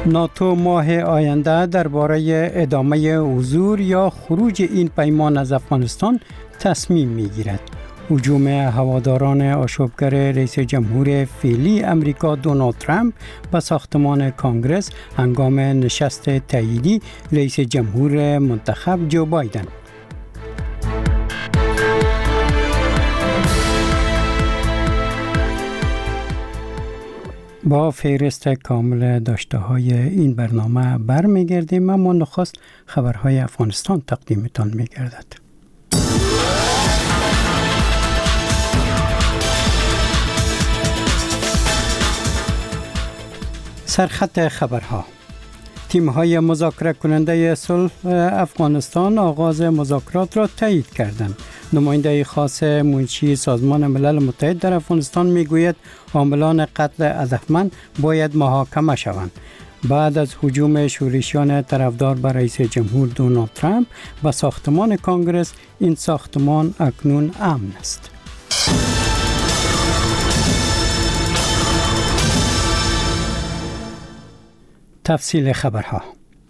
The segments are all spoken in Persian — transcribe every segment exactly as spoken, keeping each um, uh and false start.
ناتو ماه آینده درباره ادامه حضور یا خروج این پیمان از افغانستان تصمیم میگیرد. هجوم هواداران آشوبگر رئیس جمهور فعلی امریکا دونالد ترامپ به ساختمان کانگرس هنگام نشست تاییدی رئیس جمهور منتخب جو بایدن. با فهرست کامل داشته های این برنامه برمیگردیم، اما نخست خبرهای افغانستان تقدیمتان میگردد. سرخط خبرها: تیم‌های مذاکره کننده صلح افغانستان آغاز مذاکرات را تایید کردند. نماینده خاص منشی سازمان ملل متحد در افغانستان میگوید عاملان قتل هدفمند باید محاکمه شوند. بعد از هجوم شورشیان طرفدار بر رئیس جمهور دونالد ترامپ به ساختمان کانگرس، این ساختمان اکنون امن است. تفصیل خبرها: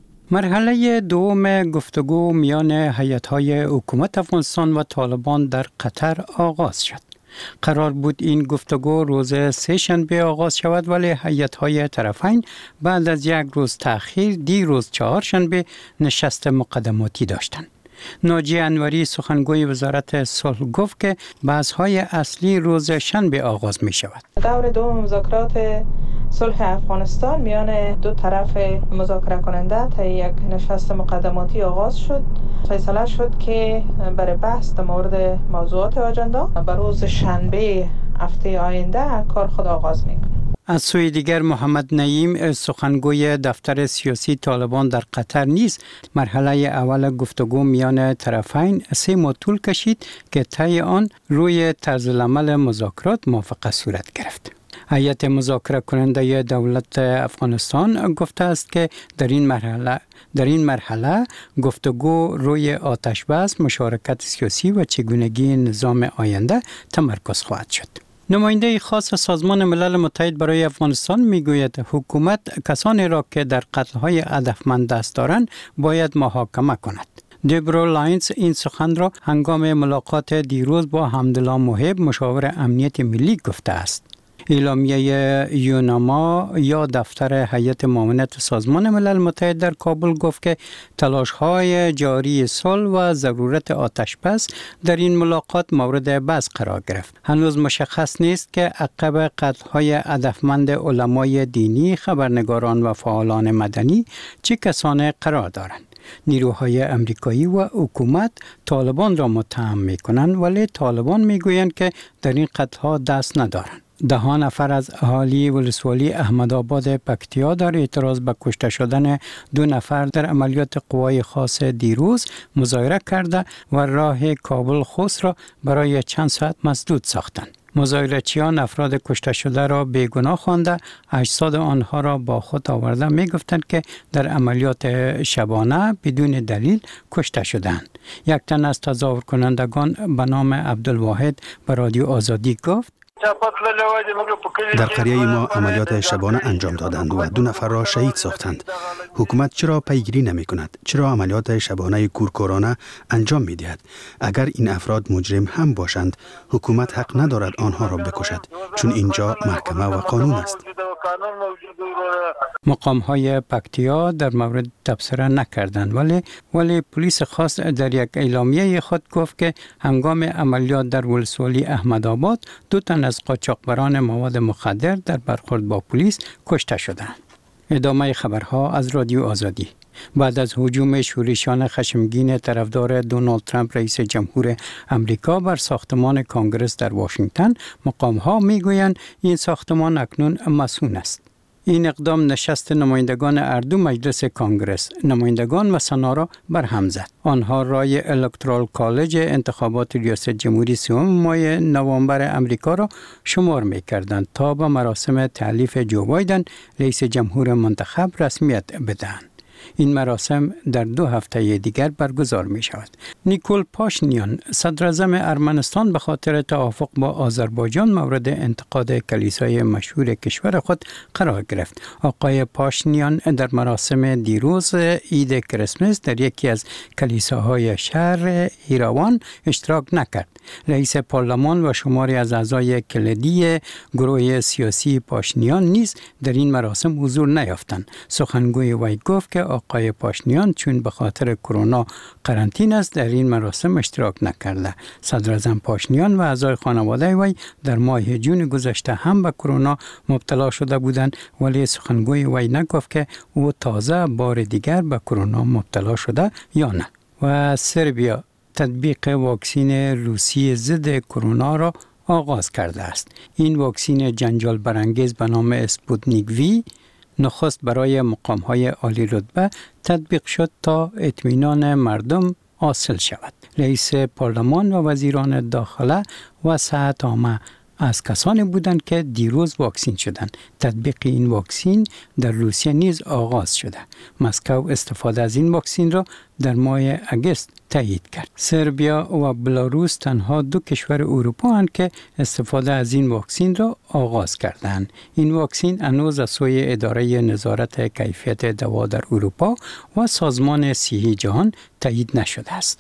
مرحله دوم گفتگو میان هیئت‌های حکومت افغانستان و طالبان در قطر آغاز شد. قرار بود این گفتگو روز سه شنبه آغاز شود، ولی هیئت‌های طرفین بعد از یک روز تأخیر دیروز چهار شنبه نشست مقدماتی داشتند. ناجی انوری سخنگوی وزارت صلح گفت که بحث‌های اصلی روز شنبه آغاز می شود. دور دوم مذاکرات صلح افغانستان میان دو طرف مذاکره کننده تا یک نشست مقدماتی آغاز شد. فیصله شد که برای بحث در مورد موضوعات آجندا بر روز شنبه هفته آینده کار خود آغاز میکنه. از سوی دیگر محمد نعیم سخنگوی دفتر سیاسی طالبان در قطر نیز مرحله اول گفتگو میان طرفین سه ماه طول کشید که طی آن روی طرز العمل مذاکرات موافقه صورت گرفت. هیئت مذاکره کننده دولت افغانستان گفته است که در این مرحله در این مرحله گفتگو روی آتش بس، مشارکت سیاسی و چگونگی نظام آینده تمرکز خواهد شد. نماینده خاص سازمان ملل متحد برای افغانستان میگوید حکومت کسانی را که در قتل‌های هدفمند دست دارند باید محاکمه کند. دبرو لاینز این سخن را هنگام ملاقات دیروز با حمدالله محب مشاور امنیت ملی گفته است. اعلامیه یوناما یا دفتر هیئت معاونت سازمان ملل متحد در کابل گفت که تلاش‌های جاری صلح و ضرورت آتش‌بس در این ملاقات مورد بحث قرار گرفت. هنوز مشخص نیست که عقب قتل‌های هدفمند علمای دینی، خبرنگاران و فعالان مدنی چه کسانی قرار دارند. نیروهای امریکایی و حکومت طالبان را متهم می‌کنند، ولی طالبان می‌گویند که در این قتل‌ها دست ندارند. ده ها نفر از اهالی ولسوالی احمدآباد پکتیا در اعتراض به کشته شدن دو نفر در عملیات قوای خاص دیروز مظاهره کرده و راه کابل خوست را برای چند ساعت مسدود ساختند. مظاهره‌چیان افراد کشته شده را بیگناه خوانده اجساد آنها را با خود آورده می گفتند که در عملیات شبانه بدون دلیل کشته شدند. یک تن از تظاهر کنندگان به نام عبدالواحد به رادیو آزادی گفت: در قریه ما عملیات شبانه انجام دادند و دو نفر را شهید ساختند. حکومت چرا پیگیری نمی کند؟ چرا عملیات شبانه کورکورانه انجام می دهد؟ اگر این افراد مجرم هم باشند، حکومت حق ندارد آنها را بکشد، چون اینجا محکمه و قانون است. مقام های پکتیا در مورد تبصره نکردند، ولی ولی پلیس خاص در یک اعلامیه خود گفت که هنگام عملیات در ولسوالی احمدآباد دو تن از قاچاقبران مواد مخدر در برخورد با پلیس کشته شدند. ادامه خبرها از رادیو آزادی. بعد از هجوم شورشیان خشمگین طرفدار دونالد ترامپ رئیس جمهور امریکا بر ساختمان کانگرس در واشنگتن، مقام‌ها می‌گویند این ساختمان اکنون مسکون است. این اقدام نشست نمایندگان اردو مجلس کانگرس، نمایندگان و سنا را برهم زد. آنها رای الکترال کالج انتخابات ریاست جمهوری سوم ماه نوامبر امریکا را شمار می‌کردند تا به مراسم تحلیف جو بایدن رئیس جمهور منتخب رسمیت بدهند. این مراسم در دو هفته دیگر برگزار می شود. نیکول پاشینیان صدراعظم ارمنستان به خاطر توافق با آذربایجان مورد انتقاد کلیسای مشهور کشور خود قرار گرفت. آقای پاشینیان در مراسم دیروز عید کریسمس در یکی از کلیساهای شهر ایراوان اشتراک نکرد. رئیس پارلمان و شماری از اعضای کلیدی گروه سیاسی پاشینیان نیز در این مراسم حضور نیافتند. سخنگوی وی گفت که آقای پاشینیان چون به خاطر کرونا قرنطینه است در این مراسم اشتراک نکرده. صدراعظم پاشینیان و اعضای خانواده وی در ماه جون گذشته هم به کرونا مبتلا شده بودند، ولی سخنگوی وی نگفت که او تازه بار دیگر به کرونا مبتلا شده یا نه. و سربیا تطبیق واکسین روسی ضد کرونا را آغاز کرده است. این واکسین جنجال برانگیز به نام اسپوتنیک وی نخست برای مقام‌های عالی رتبه تطبیق شد تا اطمینان مردم حاصل شود. رئیس پارلمان و وزیران داخله و صحت عامه از کسانی بودند که دیروز واکسین شدند. تطبیق این واکسین در روسیه نیز آغاز شده. مسکو استفاده از این واکسین را در ماه اگست تایید کرد. سربیا و بلاروس تنها دو کشور اروپا هستند که استفاده از این واکسین را آغاز کردند. این واکسین هنوز از سوی اداره نظارت کیفیت دوا در اروپا و سازمان صحی جهان تایید نشده است.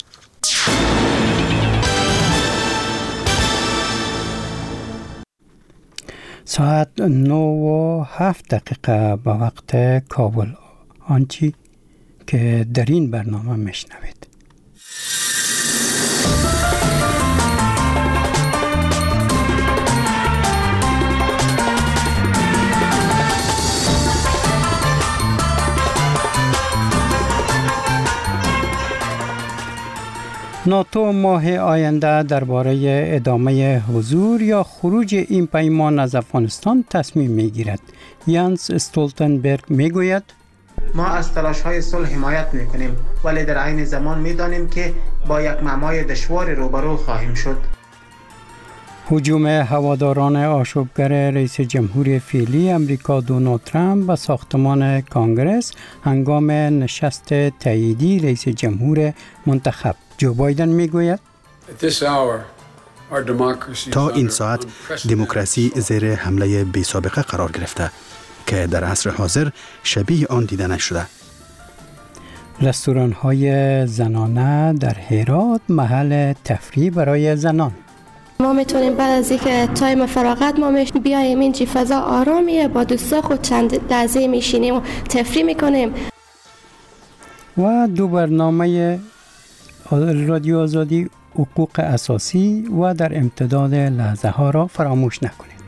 ساعت نه و هفت دقیقه به وقت کابل، آنچه که در این برنامه میشنوید. ناتو ماه آینده درباره ادامه حضور یا خروج این پیمان از افغانستان تصمیم میگیرد. یانس استولتنبرگ میگوید ما از تلاش‌های صلح حمایت میکنیم، ولی در عین زمان میدانیم که با یک معمای دشوار روبرو خواهیم شد. هجوم هواداران آشوبگر رئیس جمهور فعلی امریکا دونالد ترامپ به ساختمان کانگرس هنگام نشست تاییدی رئیس جمهور منتخب. جو بایدن میگوید تا این ساعت دموکراسی زیر حمله بی سابقه قرار گرفته که در عصر حاضر شبیه آن دیده نشده. رستوران های زنانه در هرات محل تفریح برای زنان. ما میتونیم بعد از اینکه تایم فراغت ما میش بیایم اینجا فضا آرامیه، با دوستا خود چند لحظه میشینیم و تفریح میکنیم. و دو برنامه رادیو آزادی حقوق اساسی و در امتداد لحظه ها را فراموش نکنید.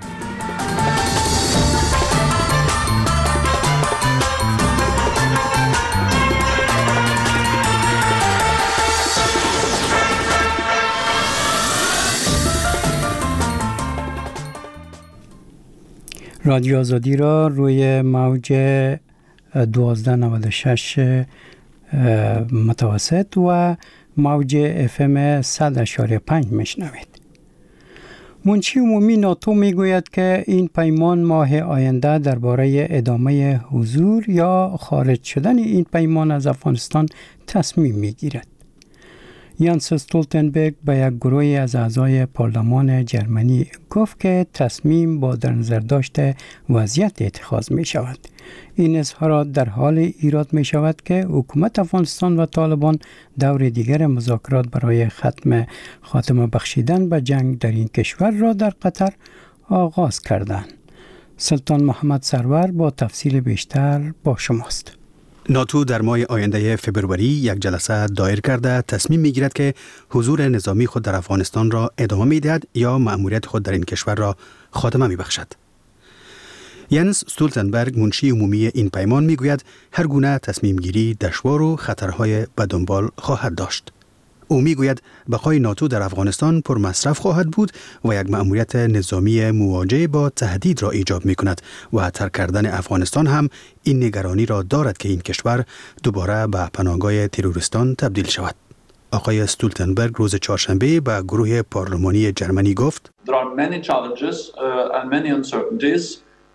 رادیو آزادی را روی موج دوازده نود و شش متوسط و موج اف ام صد اشاره پنج میشنوید. منشی عمومی ناتو میگوید که این پیمان ماه آینده درباره ادامه حضور یا خارج شدن این پیمان از افغانستان تصمیم میگیرد. یانس استولتنبرگ به یک گروه از اعضای پارلمان جرمنی گفت که تصمیم با در نظر داشته وضعیت اتخاذ می شود. این اظهارات در حال ایراد می شود که حکومت افغانستان و طالبان دور دیگر مذاکرات برای ختم خاتمه بخشیدن به جنگ در این کشور را در قطر آغاز کردند. سلطان محمد سرور با تفصیل بیشتر با شماست. ناتو در ماه آینده فبروری یک جلسه دایر کرده تصمیم میگیرد که حضور نظامی خود در افغانستان را ادامه میدهد یا مأموریت خود در این کشور را خاتمه میبخشد. یانس استولتنبرگ منشی عمومی این پیمان میگوید هر گونه تصمیم گیری دشوار و خطرهای به دنبال خواهد داشت. او میگوید بقای ناتو در افغانستان پر مصرف خواهد بود و یک مأموریت نظامی مواجه با تهدید را ایجاب می کند و ترک کردن افغانستان هم این نگرانی را دارد که این کشور دوباره به پناهگاه تروریستان تبدیل شود. آقای استولتنبرگ روز چهارشنبه به گروه پارلمانی جرمنی گفت: There are many challenges uh, and many uncertainties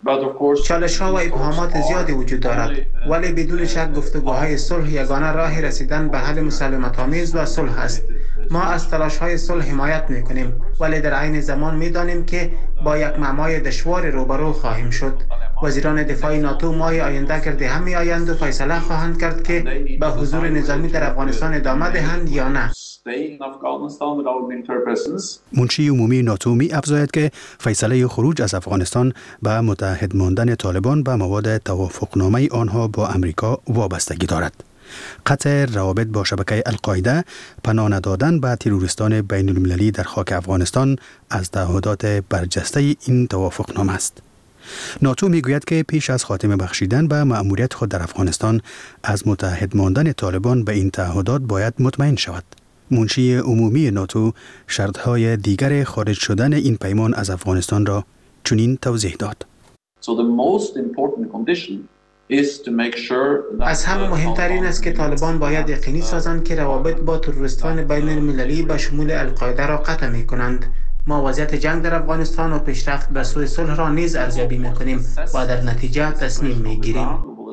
چالش ها و ابهامات زیادی وجود دارد، ولی بدون شک گفتگوهای صلح یگانه راه رسیدن به حل مسالمت آمیز و صلح است. ما از تلاش های صلح حمایت می کنیم، ولی در عین زمان می دانیم که با یک معمای دشوار روبرو خواهیم شد. وزیران دفاع ناتو ماه آینده کرده هم می آیند و فیصله خواهند کرد که به حضور نظامی در افغانستان ادامه دهند یا نه. منشی عمومی ناتو می افزاید که فیصله خروج از افغانستان به متحد ماندن طالبان به مواد توافقنامه آنها با امریکا وابستگی دارد. قطع روابط با شبکه القاعده، پناه ندادن به تروریستان بین المللی در خاک افغانستان از تعهدات برجسته این توافقنامه است. ناتو میگوید که پیش از خاتمه بخشیدن به مأموریت خود در افغانستان از متحد ماندن طالبان به این تعهدات باید مطمئن شود. منشی عمومی ناتو شرطهای دیگر خارج شدن این پیمان از افغانستان را چنین توضیح داد. از همه مهمتر این است که طالبان باید یقینی سازند که روابط با تروریستان بین المللی به شمول القاعده را قطع می کنند. ما وضعیت جنگ در افغانستان و پیشرفت به سوی صلح را نیز ارزیابی می کنیم و در نتیجه تصمیم می گیریم.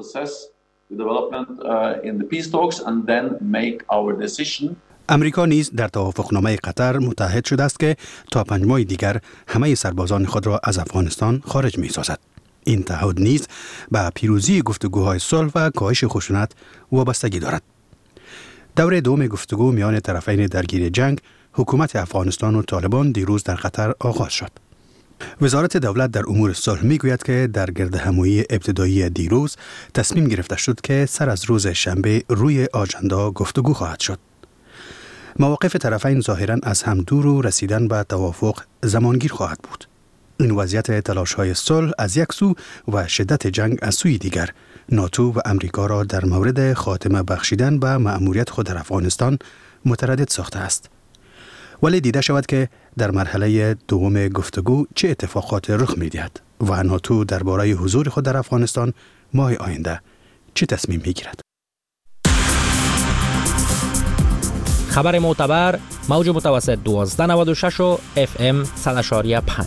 امریکا نیز در توافقنامه قطر متحد شده است که تا پنج ماه دیگر همه سربازان خود را از افغانستان خارج می سازد. این تعهد نیز به پیروزی گفتگوهای صلح و کاهش خشونت وابستگی دارد. دور دوم گفتگو میان طرفین درگیر جنگ، حکومت افغانستان و طالبان دیروز در قطر آغاز شد. وزارت دولت در امور صلح میگوید که در گردهمایی ابتدایی دیروز تصمیم گرفته شد که سر از روز شنبه روی آجندا گفتگو خواهد شد. مواقف طرفین ظاهراً از هم دور و رسیدن به توافق زمانگیر خواهد بود. این وضعیت تلاش‌های صلح از یک سو و شدت جنگ از سوی دیگر ناتو و امریکا را در مورد خاتمه بخشیدن به مأموریت خود در افغانستان متردد ساخته است. ولی دیده شود که در مرحله دوم گفتگو چه اتفاقات رخ می‌دهد و ناتو درباره حضور خود در افغانستان ماه آینده چه تصمیم می‌گیرد. خبر معتبر موج متوسط دوازده نود و شش و اف ام صد و پنج.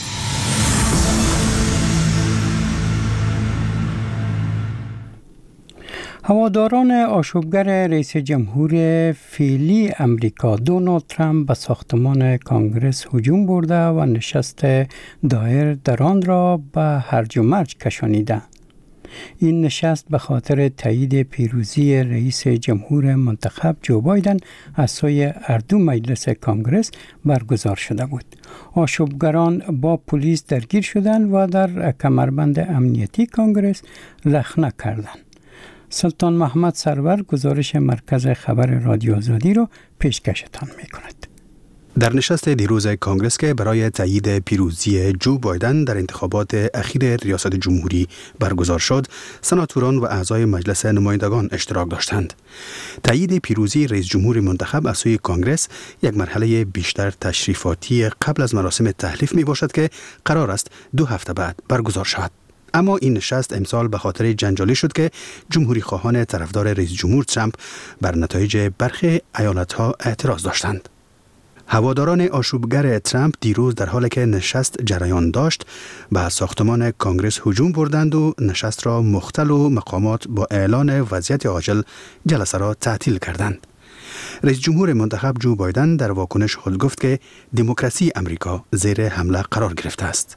هواداران آشوبگر رئیس جمهور فعلی امریکا دونالد ترامپ به ساختمان کانگرس هجوم برده و نشست دایر در آن را به هرج و مرج کشانیده. این نشست به خاطر تایید پیروزی رئیس جمهور منتخب جو بایدن از سوی هر دو مجلس کانگرس برگزار شده بود. آشوبگران با پلیس درگیر شدند و در کمربند امنیتی کانگرس لخنه کردند. سلطان محمد سرور گزارش مرکز خبر رادیو آزادی را پیشکشتان می کند. در نشست دیروز کانگرس که برای تایید پیروزی جو بایدن در انتخابات اخیر ریاست جمهوری برگزار شد، سناتوران و اعضای مجلس نمایندگان اشتراک داشتند. تایید پیروزی رئیس جمهور منتخب از سوی کانگرس یک مرحله بیشتر تشریفاتی قبل از مراسم تحلیف می باشد که قرار است دو هفته بعد برگزار شود. اما این نشست امسال به خاطر جنجالی شد که جمهوری خواهان طرفدار رئیس جمهور ترامپ بر نتایج برخی ایالت‌ها اعتراض داشتند. هواداران آشوبگر ترامپ دیروز در حالی که نشست جریان داشت به ساختمان کانگرس هجوم بردند و نشست را مختل و مقامات با اعلان وضعیت عاجل جلسه را تعطیل کردند. رئیس جمهور منتخب جو بایدن در واکنش خود گفت که دموکراسی امریکا زیر حمله قرار گرفته است.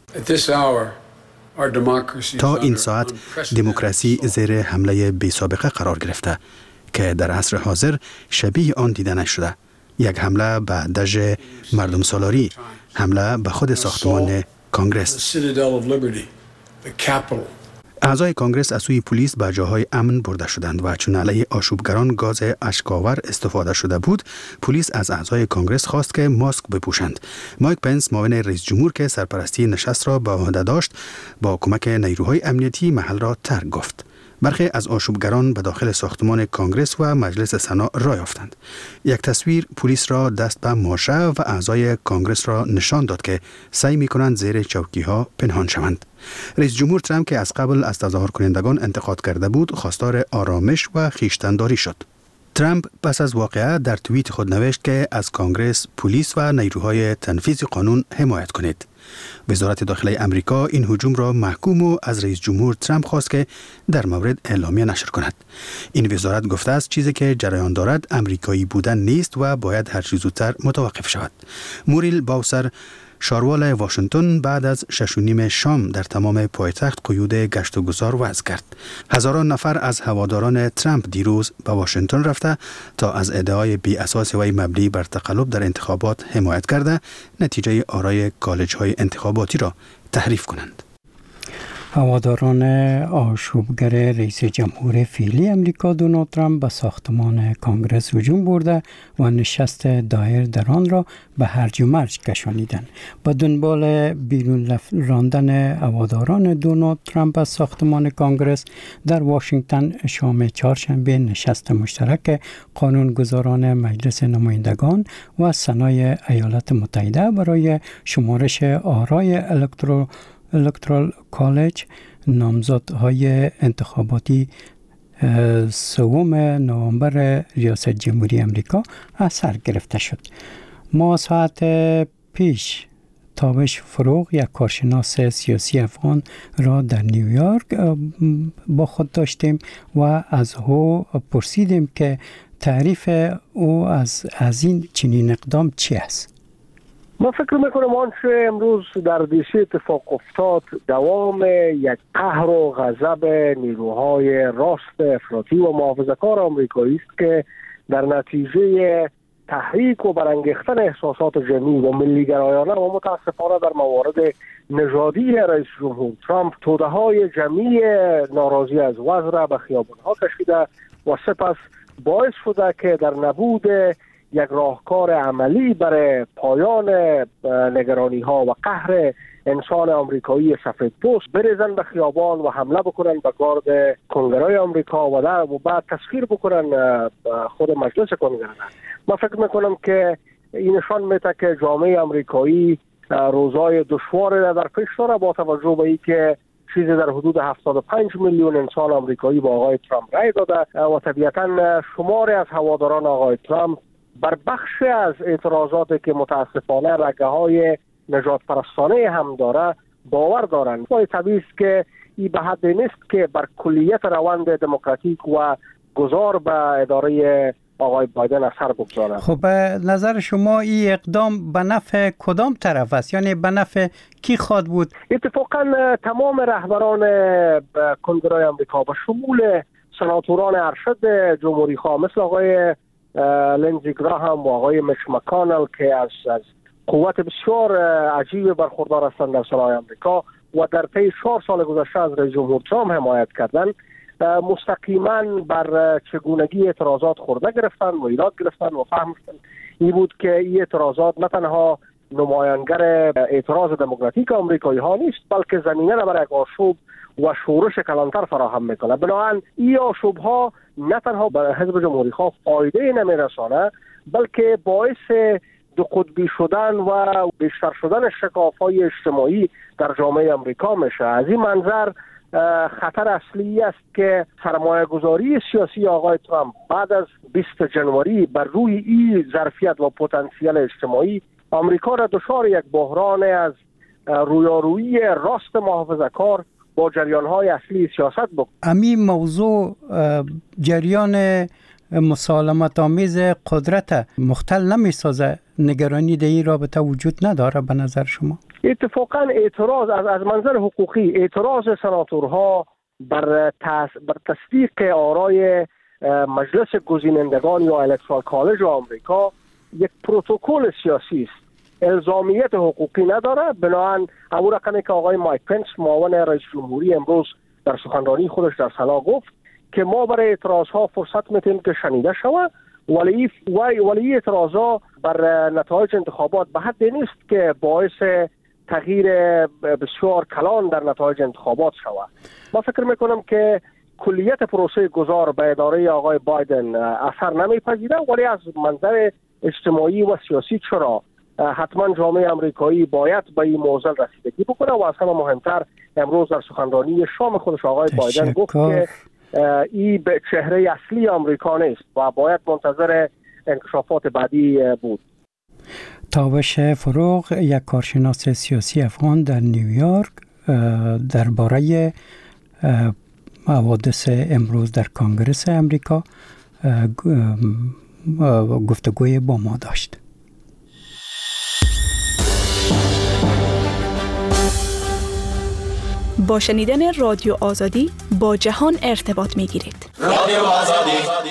تا این ساعت دموکراسی زیر حمله بی سابقه قرار گرفته که در عصر حاضر شبیه آن دیده نشده. یک حمله به دژ مردم سالاری، حمله به خود ساختمان کانگرس. اعضای کانگرس از سوی پلیس به جاهای امن برده شدند و چون علیه آشوبگران گاز اشک‌آور استفاده شده بود، پلیس از اعضای کانگرس خواست که ماسک بپوشند. مایک پنس معاون رئیس جمهور که سرپرستی نشست را به عهده داشت، با کمک نیروهای امنیتی محل را ترک گفت. برخی از آشوبگران به داخل ساختمان کانگرس و مجلس سنا راه یافتند. یک تصویر پلیس را دست به ماشه و اعضای کانگرس را نشان داد که سعی می‌کنند زیر چوکی‌ها پنهان شوند. رئیس جمهور ترامپ که از قبل از تظاهر کنندگان انتقاد کرده بود، خواستار آرامش و خویشتن‌داری شد. ترامپ پس از واقعه در توییت خود نوشت که از کانگرس، پلیس و نیروهای تنفیذ قانون حمایت کنید. وزارت داخلی امریکا این هجوم را محکوم و از رئیس جمهور ترامپ خواست که در مورد اعلامیه نشر کند. این وزارت گفته است چیزی که جریان دارد امریکایی بودن نیست و باید هر چه زودتر متوقف شود. موریل باوسر، شاروال واشنگتن، بعد از شش و نیم شام در تمام پایتخت قیود گشت و گذار وضع کرد. هزاران نفر از هواداران ترامپ دیروز به واشنگتن رفته تا از ادعای بی اساس وی مبنی بر تقلب در انتخابات حمایت کرده نتیجه آرای کالج‌های انتخاباتی را تحریف کنند. هواداران آشوبگر رئیس جمهور فعلی امریکا دونالد ترامپ به ساختمان کانگرس هجوم برده و نشست دایر در آن را به هرج و مرج کشانیدند. با دنبال بیرون راندن هواداران دونالد ترامپ از ساختمان کانگرس، در واشنگتن شام چهارشنبه نشست مشترک قانونگذاران مجلس نمایندگان و سنای ایالات متحده برای شمارش آرای الکترو الکترال کالج نامزدهای انتخاباتی سوم نوامبر ریاست جمهوری امریکا از سر گرفته شد. ما ساعت پیش تابش فروغ، یک کارشناس سیاسی افغان را در نیویورک با خود داشتیم و از او پرسیدیم که تعریف او از از این چنین اقدام چی است؟ من فکر میکنم آنچه امروز در دی سی اتفاق افتاد دوام یک قهر و غضب نیروهای راست افراطی و محافظه‌کار آمریکایی است که در نتیجه تحریک و برانگیختن احساسات جمعی و ملی‌گرایانه و متاسفانه در موارد نژادی رئیس جمهور ترامپ توده‌های جمعی ناراضی از وضع را به خیابان‌ها کشیده و سپس باعث شده که در نبود یک راهکار عملی برای پایان نگرانی ها و قهر انسان آمریکایی سفید پوست بریزن به خیابان و حمله بکنن به گارد کنگره‌های آمریکا و در و بعد تسخیر بکنن خود مجلس کنگره. من فکر میکنم که این نشان میده که جامعه آمریکایی روزای دشواری در پیش داره با توجه به اینکه چیزی در حدود هفتاد و پنج میلیون انسان آمریکایی با آقای ترامپ رای داده و طبیعتاً شماری از هواداران آقای ترامپ بر بخش از اعتراضاتی که متاسفانه رگه‌های نجات پرستانه هم داره باور دارند. و طبیعی است که این به حد نیست که بر کلیت روند دموکراتیک و گذار به اداره آقای بایدن اثر بگذارد. خب به نظر شما این اقدام به نفع کدام طرف است؟ یعنی به نفع کی خواد بود؟ اتفاقا تمام رهبران کنگره آمریکا به شمول سناتوران ارشد جمهوری خواه مثل آقای لینزی گراهام و آقای میچ مکانل که از, از قوت بسیار عجیب برخوردار هستند در سنای آمریکا و در طی چهار سال گذشته از رئیس جمهور ترامپ حمایت کردند، مستقیما بر چگونگی اعتراضات خورده گرفتن و ایراد گرفتن و فهمیدن این بود که این اعتراضات نه تنها نمایانگر اعتراض دموکراتیک آمریکایی ها نیست بلکه زمینه را برای آشوب و شورش کلانتر فراهم میکنه. بنابراین این آشوب ها نه تنها به حزب جمهوری خواه فایده نمیرسانه بلکه باعث دو قطبی شدن و بیشتر شدن شکاف‌های اجتماعی در جامعه آمریکا میشه. از این منظر خطر اصلی است که سرمایه گذاری سیاسی آقای ترامپ بعد از بیست جنوری بر روی این ظرفیت و پتانسیل اجتماعی آمریکا را دچار یک بحران از رویارویی راست محافظه‌کار با جریان‌های اصلی سیاست بود. همین موضوع جریان مسالمت آمیز قدرت مختل نمی‌سازه؟ نگرانی در این رابطه وجود نداره به نظر شما؟ اتفاقا اعتراض از از منظر حقوقی اعتراض سناتورها بر تس بر تصدیق آرای مجلس گزینندگان یا الکترال کالج آمریکا یک پروتکل سیاسی است، الزامیت حقوقی نداره. بنابراین همون رقمی که آقای مایک پنس معاون رئیس جمهوری امروز در سخنرانی خودش در سنا گفت که ما برای اعتراض ها فرصت میتیم که شنیده شود، ولی ولی اعتراض بر نتایج انتخابات به حد نیست که باعث تغییر بسیار کلان در نتایج انتخابات شود. ما فکر میکنم که کلیت پروسه گذار به اداره آقای بایدن اثر نمیپذیره، ولی از منظر اجتماعی و سیاسی چرا حتما جامعه آمریکایی باید به این موضوع رسیدگی بکنه. و از همه مهمتر امروز در سخنرانی شام خودش آقای بایدن گفت که این به چهره اصلی آمریکا نیست و باید منتظر انکشافات بعدی بود. تابش فروغ، یک کارشناس سیاسی افغان در نیویورک، درباره حوادث امروز در کنگره امریکا گفتگوی با ما داشت. با شنیدن رادیو آزادی با جهان ارتباط می‌گیرید. رادیو آزادی.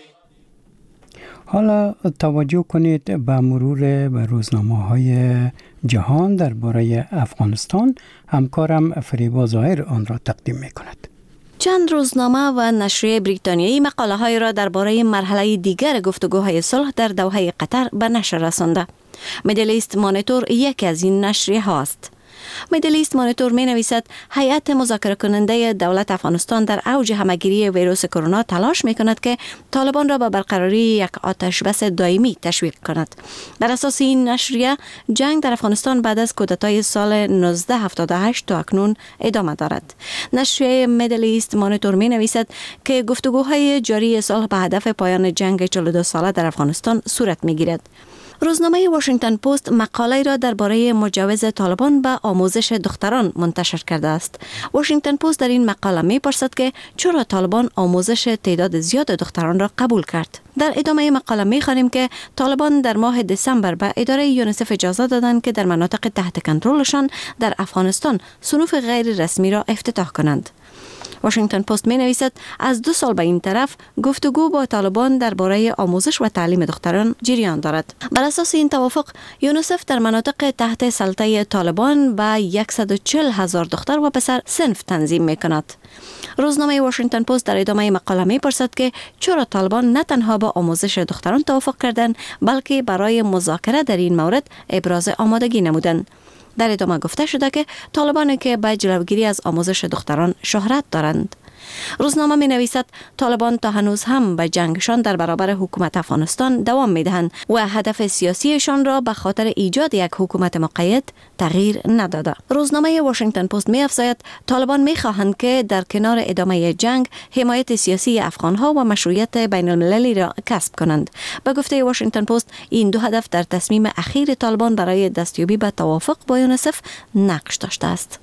حالا توجه کنید به مرور به روزنامه‌های جهان درباره افغانستان. همکارم فریبا ظاهر آن را تقدیم می‌کند. چند روزنامه و نشریه بریتانیایی مقاله‌های را درباره مرحله دیگر گفتگوهای صلح در دوحه قطر به نشر رسانده. میدل ایست مانیتور یکی از این نشریه هاست. میدل ایست مانیتور می نویسد هیئت مذاکره کننده دولت افغانستان در اوج همه‌گیری ویروس کرونا تلاش می کند که طالبان را به برقراری یک آتش بس دائمی تشویق کند. بر اساس این نشریه جنگ در افغانستان بعد از کودتای سال نوزده هفتاد و هشت تا اکنون ادامه دارد. نشریه میدل ایست مانیتور می نویسد که گفتگوهای جاری صلح به هدف پایان جنگ چهل و دو ساله در افغانستان صورت می گیرد. روزنامه واشنگتن پست مقاله را درباره مجوز طالبان به آموزش دختران منتشر کرده است. واشنگتن پست در این مقاله می‌پرسد که چرا طالبان آموزش تعداد زیاد دختران را قبول کرد. در ادامه مقاله می‌خوانیم که طالبان در ماه دسامبر به اداره یونیسف اجازه دادند که در مناطق تحت کنترلشان در افغانستان صنوف غیر رسمی را افتتاح کنند. واشنگتن پست می نویسد از دو سال به این طرف گفتگو با طالبان درباره آموزش و تعلیم دختران جریان دارد. بر اساس این توافق یونیسف در مناطق تحت سلطه طالبان به صد و چهل هزار دختر و پسر صنف تنظیم می کند. روزنامه واشنگتن پست در ادامه مقاله می پرسد که چرا طالبان نه تنها با آموزش دختران توافق کردند بلکه برای مذاکره در این مورد ابراز آمادگی نمودند. در ادامه گفته شده که طالبان که به جلوگیری از آموزش دختران شهرت دارند. روزنامه می نویسد طالبان تا هنوز هم به جنگشان در برابر حکومت افغانستان دوام می دهند و هدف سیاسیشان را به خاطر ایجاد یک حکومت مقید تغییر نداده. روزنامه واشنگتن پست می افزاید طالبان می خواهند که در کنار ادامه جنگ حمایت سیاسی افغانها و مشروعیت بین المللی را کسب کنند. به گفته واشنگتن پست این دو هدف در تصمیم اخیر طالبان برای دستیابی به توافق با یونیسف نقش داشته است.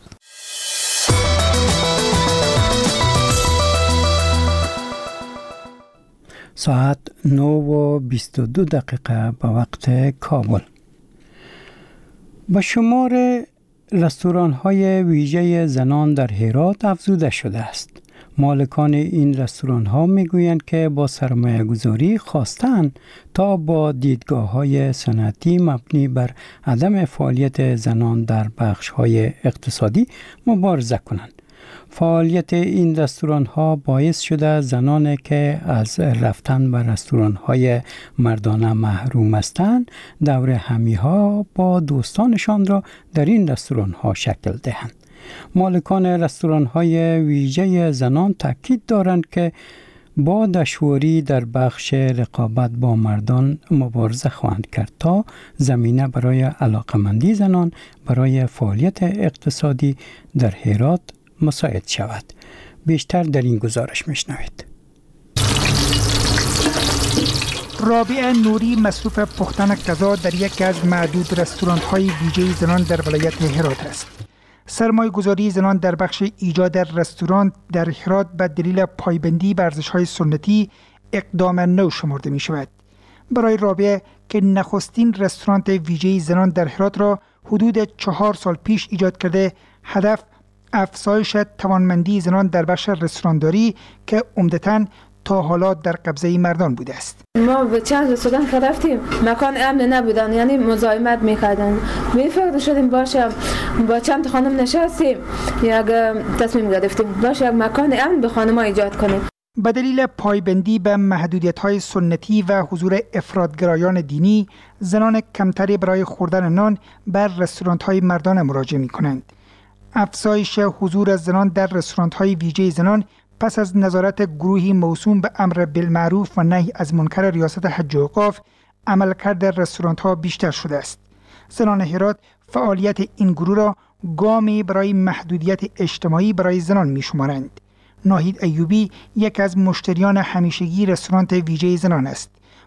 ساعت نه و بیست و دو دقیقه به وقت کابل. به شمار رستوران‌های ویژه زنان در هرات افزوده شده است. مالکان این رستوران‌ها می‌گویند که با سرمایه‌گذاری خواستند تا با دیدگاه‌های صنعتی مبنی بر عدم فعالیت زنان در بخش‌های اقتصادی مبارزه کنند. فعالیت این رستوران‌ها باعث شده زنانی که از رفتن به رستوران‌های مردانه محروم هستند دور همی‌ها با دوستانشان را در این رستوران‌ها شکل دهند. مالکان رستوران‌های ویژه زنان تاکید دارند که با دشواری در بخش رقابت با مردان مبارزه خواهند کرد تا زمینه برای علاقمندی زنان برای فعالیت اقتصادی در هرات مساعد شود. بیشتر در این گزارش میشنوید. رابعه نوری مصروف پختن غذا در یکی از معدود رستوران‌های ویژه زنان در ولایت هرات است. سرمایه‌گذاری زنان در بخش ایجاد رستوران در هرات به دلیل پایبندی بر ارزش‌های سنتی اقدام نو شمرده می‌شود. برای رابعه که نخستین رستوران ویژه زنان در هرات را حدود چهار سال پیش ایجاد کرده، هدف افزایش توانمندی زنان در بخش رستورانداری که عمدتاً تا حالا در قبضه مردان بوده است. ما به چند رستوران که رفتیم مکان امن نبودن، یعنی مزاحمت میکردن. می فکر شدیم باشه با چند خانم نشستیم یک تصمیم گرفتیم باشه یک مکان امن به خانم‌ها ایجاد کنیم. به دلیل پایبندی به محدودیت‌های سنتی و حضور افراط‌گرایان دینی، زنان کمتری برای خوردن نان بر رستوران‌های مردانه مراجعه می‌کنند. افزایش حضور زنان در رستوران‌های ویژه زنان پس از نظارت گروهی موسوم به امر بالمعروف و نهی از منکر ریاست حج و اوقاف، عملکرد رستوران‌ها بیشتر شده است. زنان هرات فعالیت این گروه را گامی برای محدودیت اجتماعی برای زنان می‌شمارند. ناهید ایوبی یک از مشتریان همیشگی رستوران ویژه زنان است.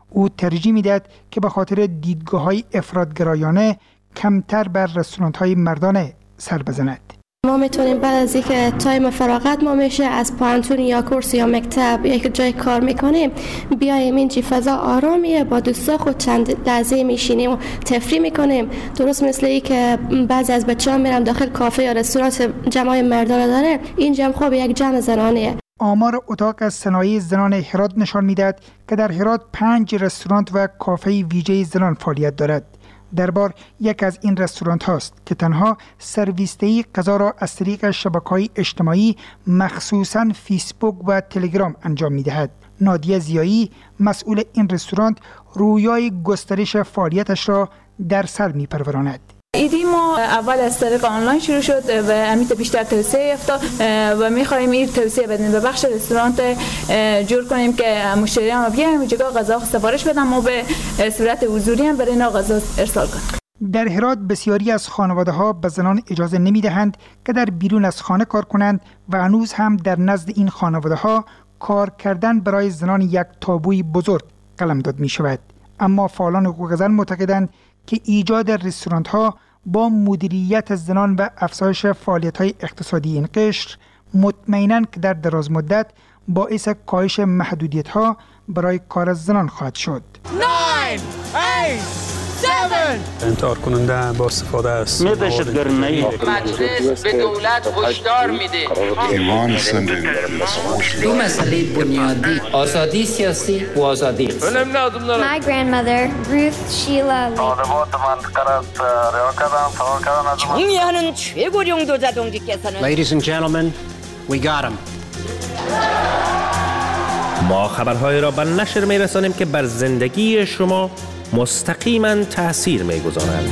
او ترجیح میدهد که به خاطر دیدگاه‌های افراط‌گرایانه کمتر بر رستوران‌های مردانه سر بزند. ما میتونیم بعد از اینکه تایم فراغت ما میشه از پانتون یا کورس یا مکتب یا یک جای کار میکنیم بیایم اینجا فضا آرامیه با دوستا خود چند لحظه میشینیم و تفریح میکنیم. درست مثل ای که بعضی از بچه‌ها میرن داخل کافه یا رستوران جمع مردانه داره، اینجا هم خوب یک جمع زنانه. آمار اتاق از صنایع زنان هرات نشان میدهد که در هرات پنج رستوران و کافه ویژه زنان فعالیت دارد. در بار یک از این رستوران هاست که تنها سرویسدهی غذا را از طریق شبکه‌های اجتماعی مخصوصاً فیسبوک و تلگرام انجام می‌دهد. نادیه زیایی مسئول این رستوران رویای گسترش فعالیتش را در سر می‌پروراند. ایدی ما اول از طریق آنلاین شروع شد و امیت بیشتر توسعه یافت و می‌خوایم این توسعه بدیم و بخش رستوران جور کنیم که مشتریان ما بیان اینجا غذا سفارش بدن و به صورت حضوری هم برای اینا غذا ارسال کنیم. در هرات بسیاری از خانواده‌ها به زنان اجازه نمی‌دهند که در بیرون از خانه کار کنند و هنوز هم در نزد این خانواده‌ها کار کردن برای زنان یک تابوی بزرگ قلمداد می‌شود. اما فعالان حقوق زن معتقدند که ایجاد رستوران‌ها با مدیریت زنان و افزایش فعالیت‌های اقتصادی این قشر مطمئناً که در دراز مدت باعث کاهش محدودیت‌ها برای کار زنان خواهد شد. نه، هشت، هفت انتحار کننده با استفاده از مجلس به دولت هشدار میده. دو مسئله بنیادی، آزادی سیاسی و آزادی. My grandmother, Ruth Sheila Lee. 정리하는 최고령 도자동지께서는 Ladies and gentlemen, we got him. ما خبرهای را به نشر می‌رسانیم که بر زندگی شما مستقیما تأثیر می‌گذارند.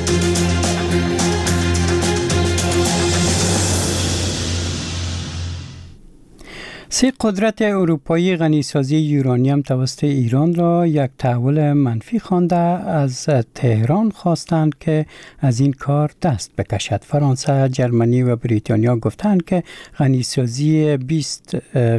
سه قدرت اروپایی غنیسازی یورانیم توسط ایران را یک تحول منفی خوانده از تهران خواستند که از این کار دست بکشد. فرانسه، جرمنی و بریتانیا گفتند که غنیسازی بیست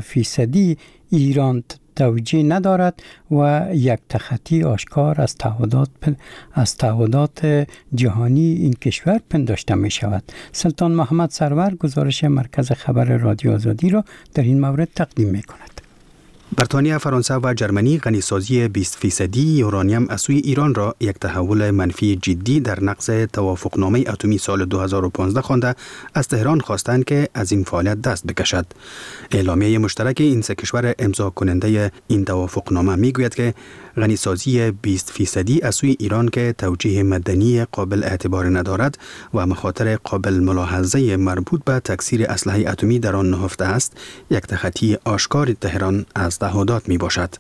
فیصدی ایران توجیه ندارد و یک تخطی آشکار از تعهدات از تعهدات جهانی این کشور پنداشته می شود. سلطان محمد سرور گزارش مرکز خبر رادیو آزادی را در این مورد تقدیم می کند. بریتانیا، فرانسه و جرمنی غنیسازی بیست فیصدی یورانیم از سوی ایران را یک تحول منفی جدی در نقض توافقنامه اتمی سال دو هزار و پانزده خوانده از تهران خواستند که از این فعالیت دست بکشد. اعلامیه مشترک این سه کشور امضا کننده این توافقنامه میگوید که غنیسازی بیست فیصدی از سوی ایران که توجیه مدنی قابل اعتبار ندارد و مخاطر قابل ملاحظه مربوط به تکثیر اسلحه اتمی در آن نهفته است، یک تخطی آشکار تهران از تعهدات می باشد.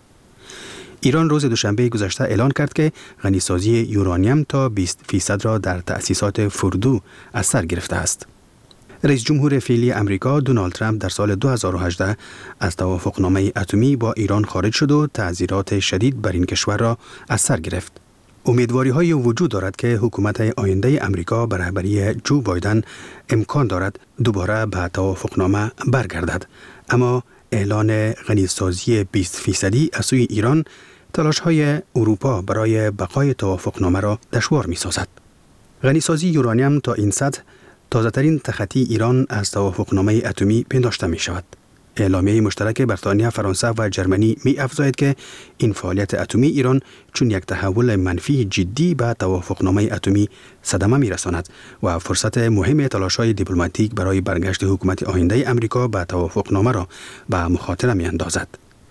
ایران روز دوشنبه گذشته اعلان کرد که غنیسازی یورانیم تا بیست فیصد را در تأسیسات فوردو از سر گرفته است. رئیس جمهور فعلی امریکا دونالد ترامپ در سال دو هزار و هجده از توافقنامه اتمی با ایران خارج شد و تعزیرات شدید بر این کشور را از سر گرفت. امیدواری های وجود دارد که حکومت آینده امریکا به رهبری جو بایدن امکان دارد دوباره به توافقنامه برگردد، اما اعلان غنیسازی بیست فیصدی از سوی ایران تلاش های اروپا برای بقای توافقنامه را دشوار می سازد. غنیسازی یورانیم تا این سطح تازه ترین تخطی ایران از توافقنامه اتمی پنداشته می شود. اعلامیه مشترک بریتانیا، فرانسه و جرمنی می افزاید که این فعالیت اتمی ایران چون یک تحول منفی جدی به توافقنامه اتمی صدمه می رساند و فرصت مهم تلاش‌های دیپلماتیک برای برگشت حکومت آینده امریکا به توافقنامه را به مخاطره می اندازد.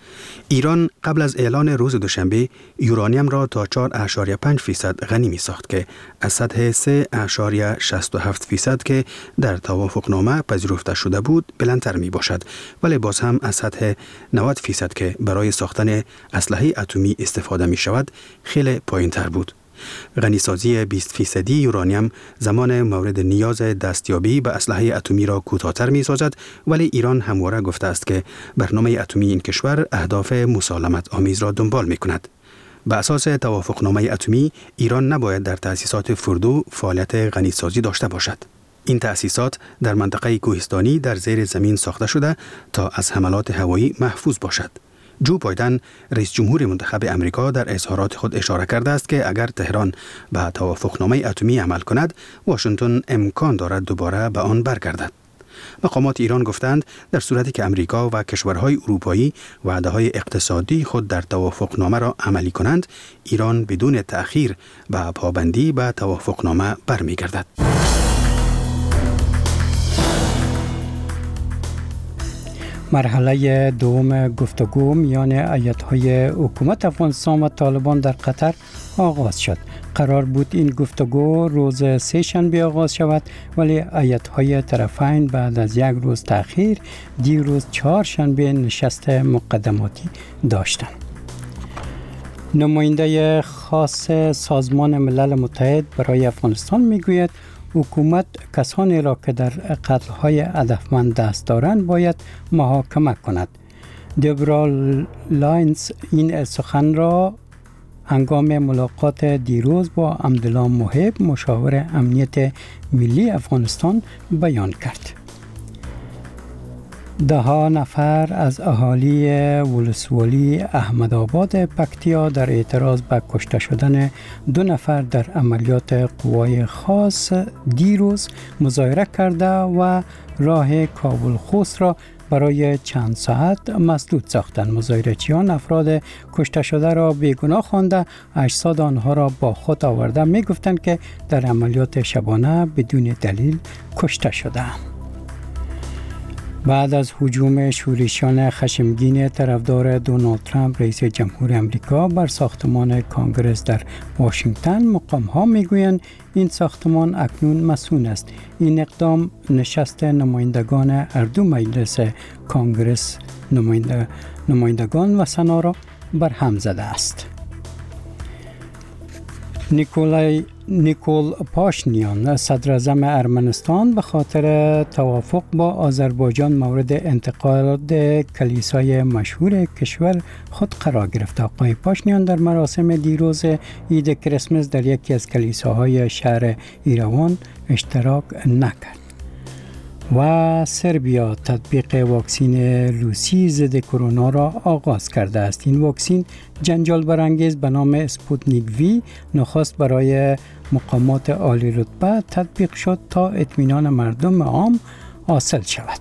ایران قبل از اعلان روز دوشنبه یورانیم را تا چهار اشاریه پنج فیصد غنی می ساخت که از سطح سه اشاریه شصت و هفت فیصد که در توافقنامه پذیرفته شده بود بلندتر می باشد، ولی باز هم از سطح نود فیصد که برای ساختن اسلحه اتمی استفاده می شود خیلی پایین تر بود. غنیسازی بیست فیصدی یورانیم زمان مورد نیاز دستیابی به اسلحه اتمی را کوتاه‌تر می‌سازد، ولی ایران همواره گفته است که برنامه اتمی این کشور اهداف مسالمت آمیز را دنبال می‌کند. به اساس توافقنامه اتمی ایران نباید در تأسیسات فوردو فعالیت غنیسازی داشته باشد. این تأسیسات در منطقه کوهستانی در زیر زمین ساخته شده تا از حملات هوایی محفوظ باشد. جو بایدن رئیس جمهور منتخب امریکا در اظهارات خود اشاره کرده است که اگر تهران به توافقنامه اتمی عمل کند، واشنگتن امکان دارد دوباره به آن برگردد. مقامات ایران گفتند در صورتی که امریکا و کشورهای اروپایی وعده‌های اقتصادی خود در توافقنامه را عملی کنند، ایران بدون تأخیر به پابندی به توافقنامه برمیگردد. مرحله دوم گفتگو میان ایت‌های حکومت افغانستان و طالبان در قطر آغاز شد. قرار بود این گفتگو روز سه شنبه آغاز شود، ولی ایت‌های طرفین بعد از یک روز تأخیر دیروز چهار شنبه نشست مقدماتی داشتند. نماینده خاص سازمان ملل متحد برای افغانستان میگوید حکومت کسانی را که در قتل‌های هدفمند دست دارند باید محاکمه کند. دبرا لاینز این سخن را هنگام ملاقات دیروز با عبدالله محب مشاور امنیت ملی افغانستان بیان کرد. ده ها نفر از اهالی ولسوالی احمدآباد پکتیا در اعتراض به کشته شدن دو نفر در عملیات قوای خاص دیروز مظاهره کرده و راه کابل خوست را برای چند ساعت مسدود ساختند. مظاهره‌چیان افراد کشته شده را بیگناه خوانده اجساد آنها را با خود آورده می گفتند که در عملیات شبانه بدون دلیل کشته شده‌اند. بعد از هجوم شورشیان خشمگین طرفدار دونالد ترامپ رئیس جمهور امریکا بر ساختمان کانگرس در واشنگتن، مقام‌ها میگویند این ساختمان اکنون مسکون است. این اقدام نشست نمایندگان هر دو مجلس کانگرس نماینده نمایندگان و سنا را برهم زده است. نیکولای نیکول پاشینیان صدر اعظم ارمنستان به خاطر توافق با آذربایجان مورد انتقاد کلیسای مشهور کشور خود قرار گرفت. آقای پاشینیان در مراسم دیروز عید کریسمس در یکی از کلیساهای شهر ایروان اشتراک نکرد. و سربیا تطبیق واکسین روسی ضد کرونا را آغاز کرده است. این واکسین جنجال برانگیز به نام اسپوتنیک وی نخست برای مقامات عالی رتبه تطبیق شد تا اطمینان مردم عام حاصل شود.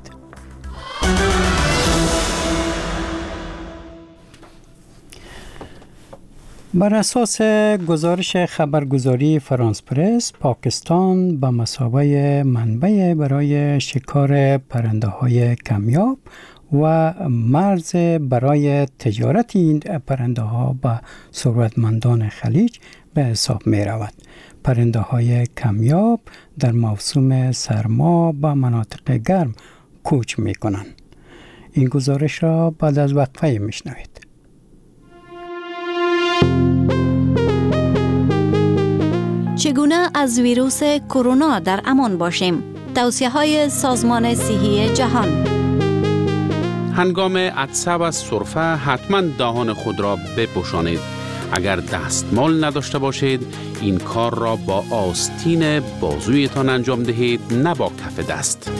بر اساس گزارش خبرگزاری فرانس پرس، پاکستان به مثابه منبع برای شکار پرنده های کمیاب و مرز برای تجارت این پرنده ها به ثروتمندان خلیج به حساب می رود. پرنده های کمیاب در موسم سرما به مناطق گرم کوچ می کنند. این گزارش را بعد از وقفه می شنوید. چگونه از ویروس کرونا در امان باشیم؟ توصیه‌های سازمان صحی جهان. هنگام عطسه و سرفه حتما دهان خود را بپوشانید. اگر دستمال نداشته باشید، این کار را با آستین بازویتان انجام دهید، نه با کف دست.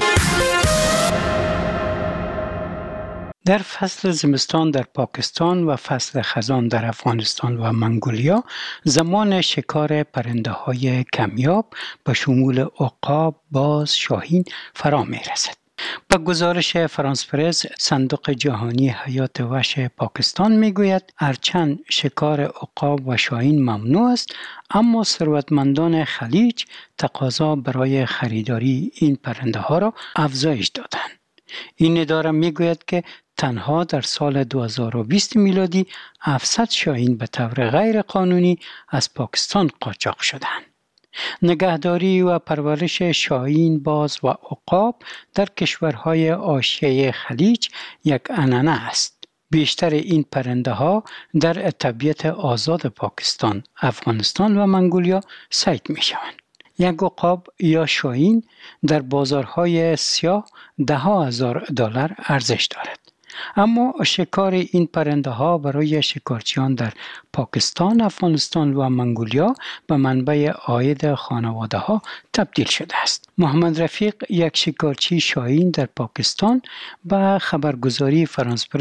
در فصل زمستان در پاکستان و فصل خزان در افغانستان و منگولیا زمان شکار پرنده های کمیاب به شمول عقاب، باز، شاهین فرا می رسد. با گزارش فرانس پرس، صندوق جهانی حیات وحش پاکستان می گوید هرچند شکار عقاب و شاهین ممنوع است، اما ثروتمندان خلیج تقاضا برای خریداری این پرنده ها را افزایش دادند. این اداره می گوید که تنها در سال دو هزار و بیست میلادی هفتصد شاهین به طور غیر قانونی از پاکستان قاچاق شدند. نگهداری و پرورش شاهین، باز و عقاب در کشورهای حاشیه خلیج یک عنعنه است. بیشتر این پرنده ها در طبیعت آزاد پاکستان، افغانستان و منگولیا صید می شوند. یک عقاب یا شاهین در بازارهای سیاه ده ها هزار دلار ارزش دارد. اما شکار این پرنده ها برای شکارچیان در پاکستان، افغانستان و منگولیا به منبع عاید خانواده ها تبدیل شده است. محمد رفیق، یک شکارچی شاهین در پاکستان، به خبرگزاری فرانس پرس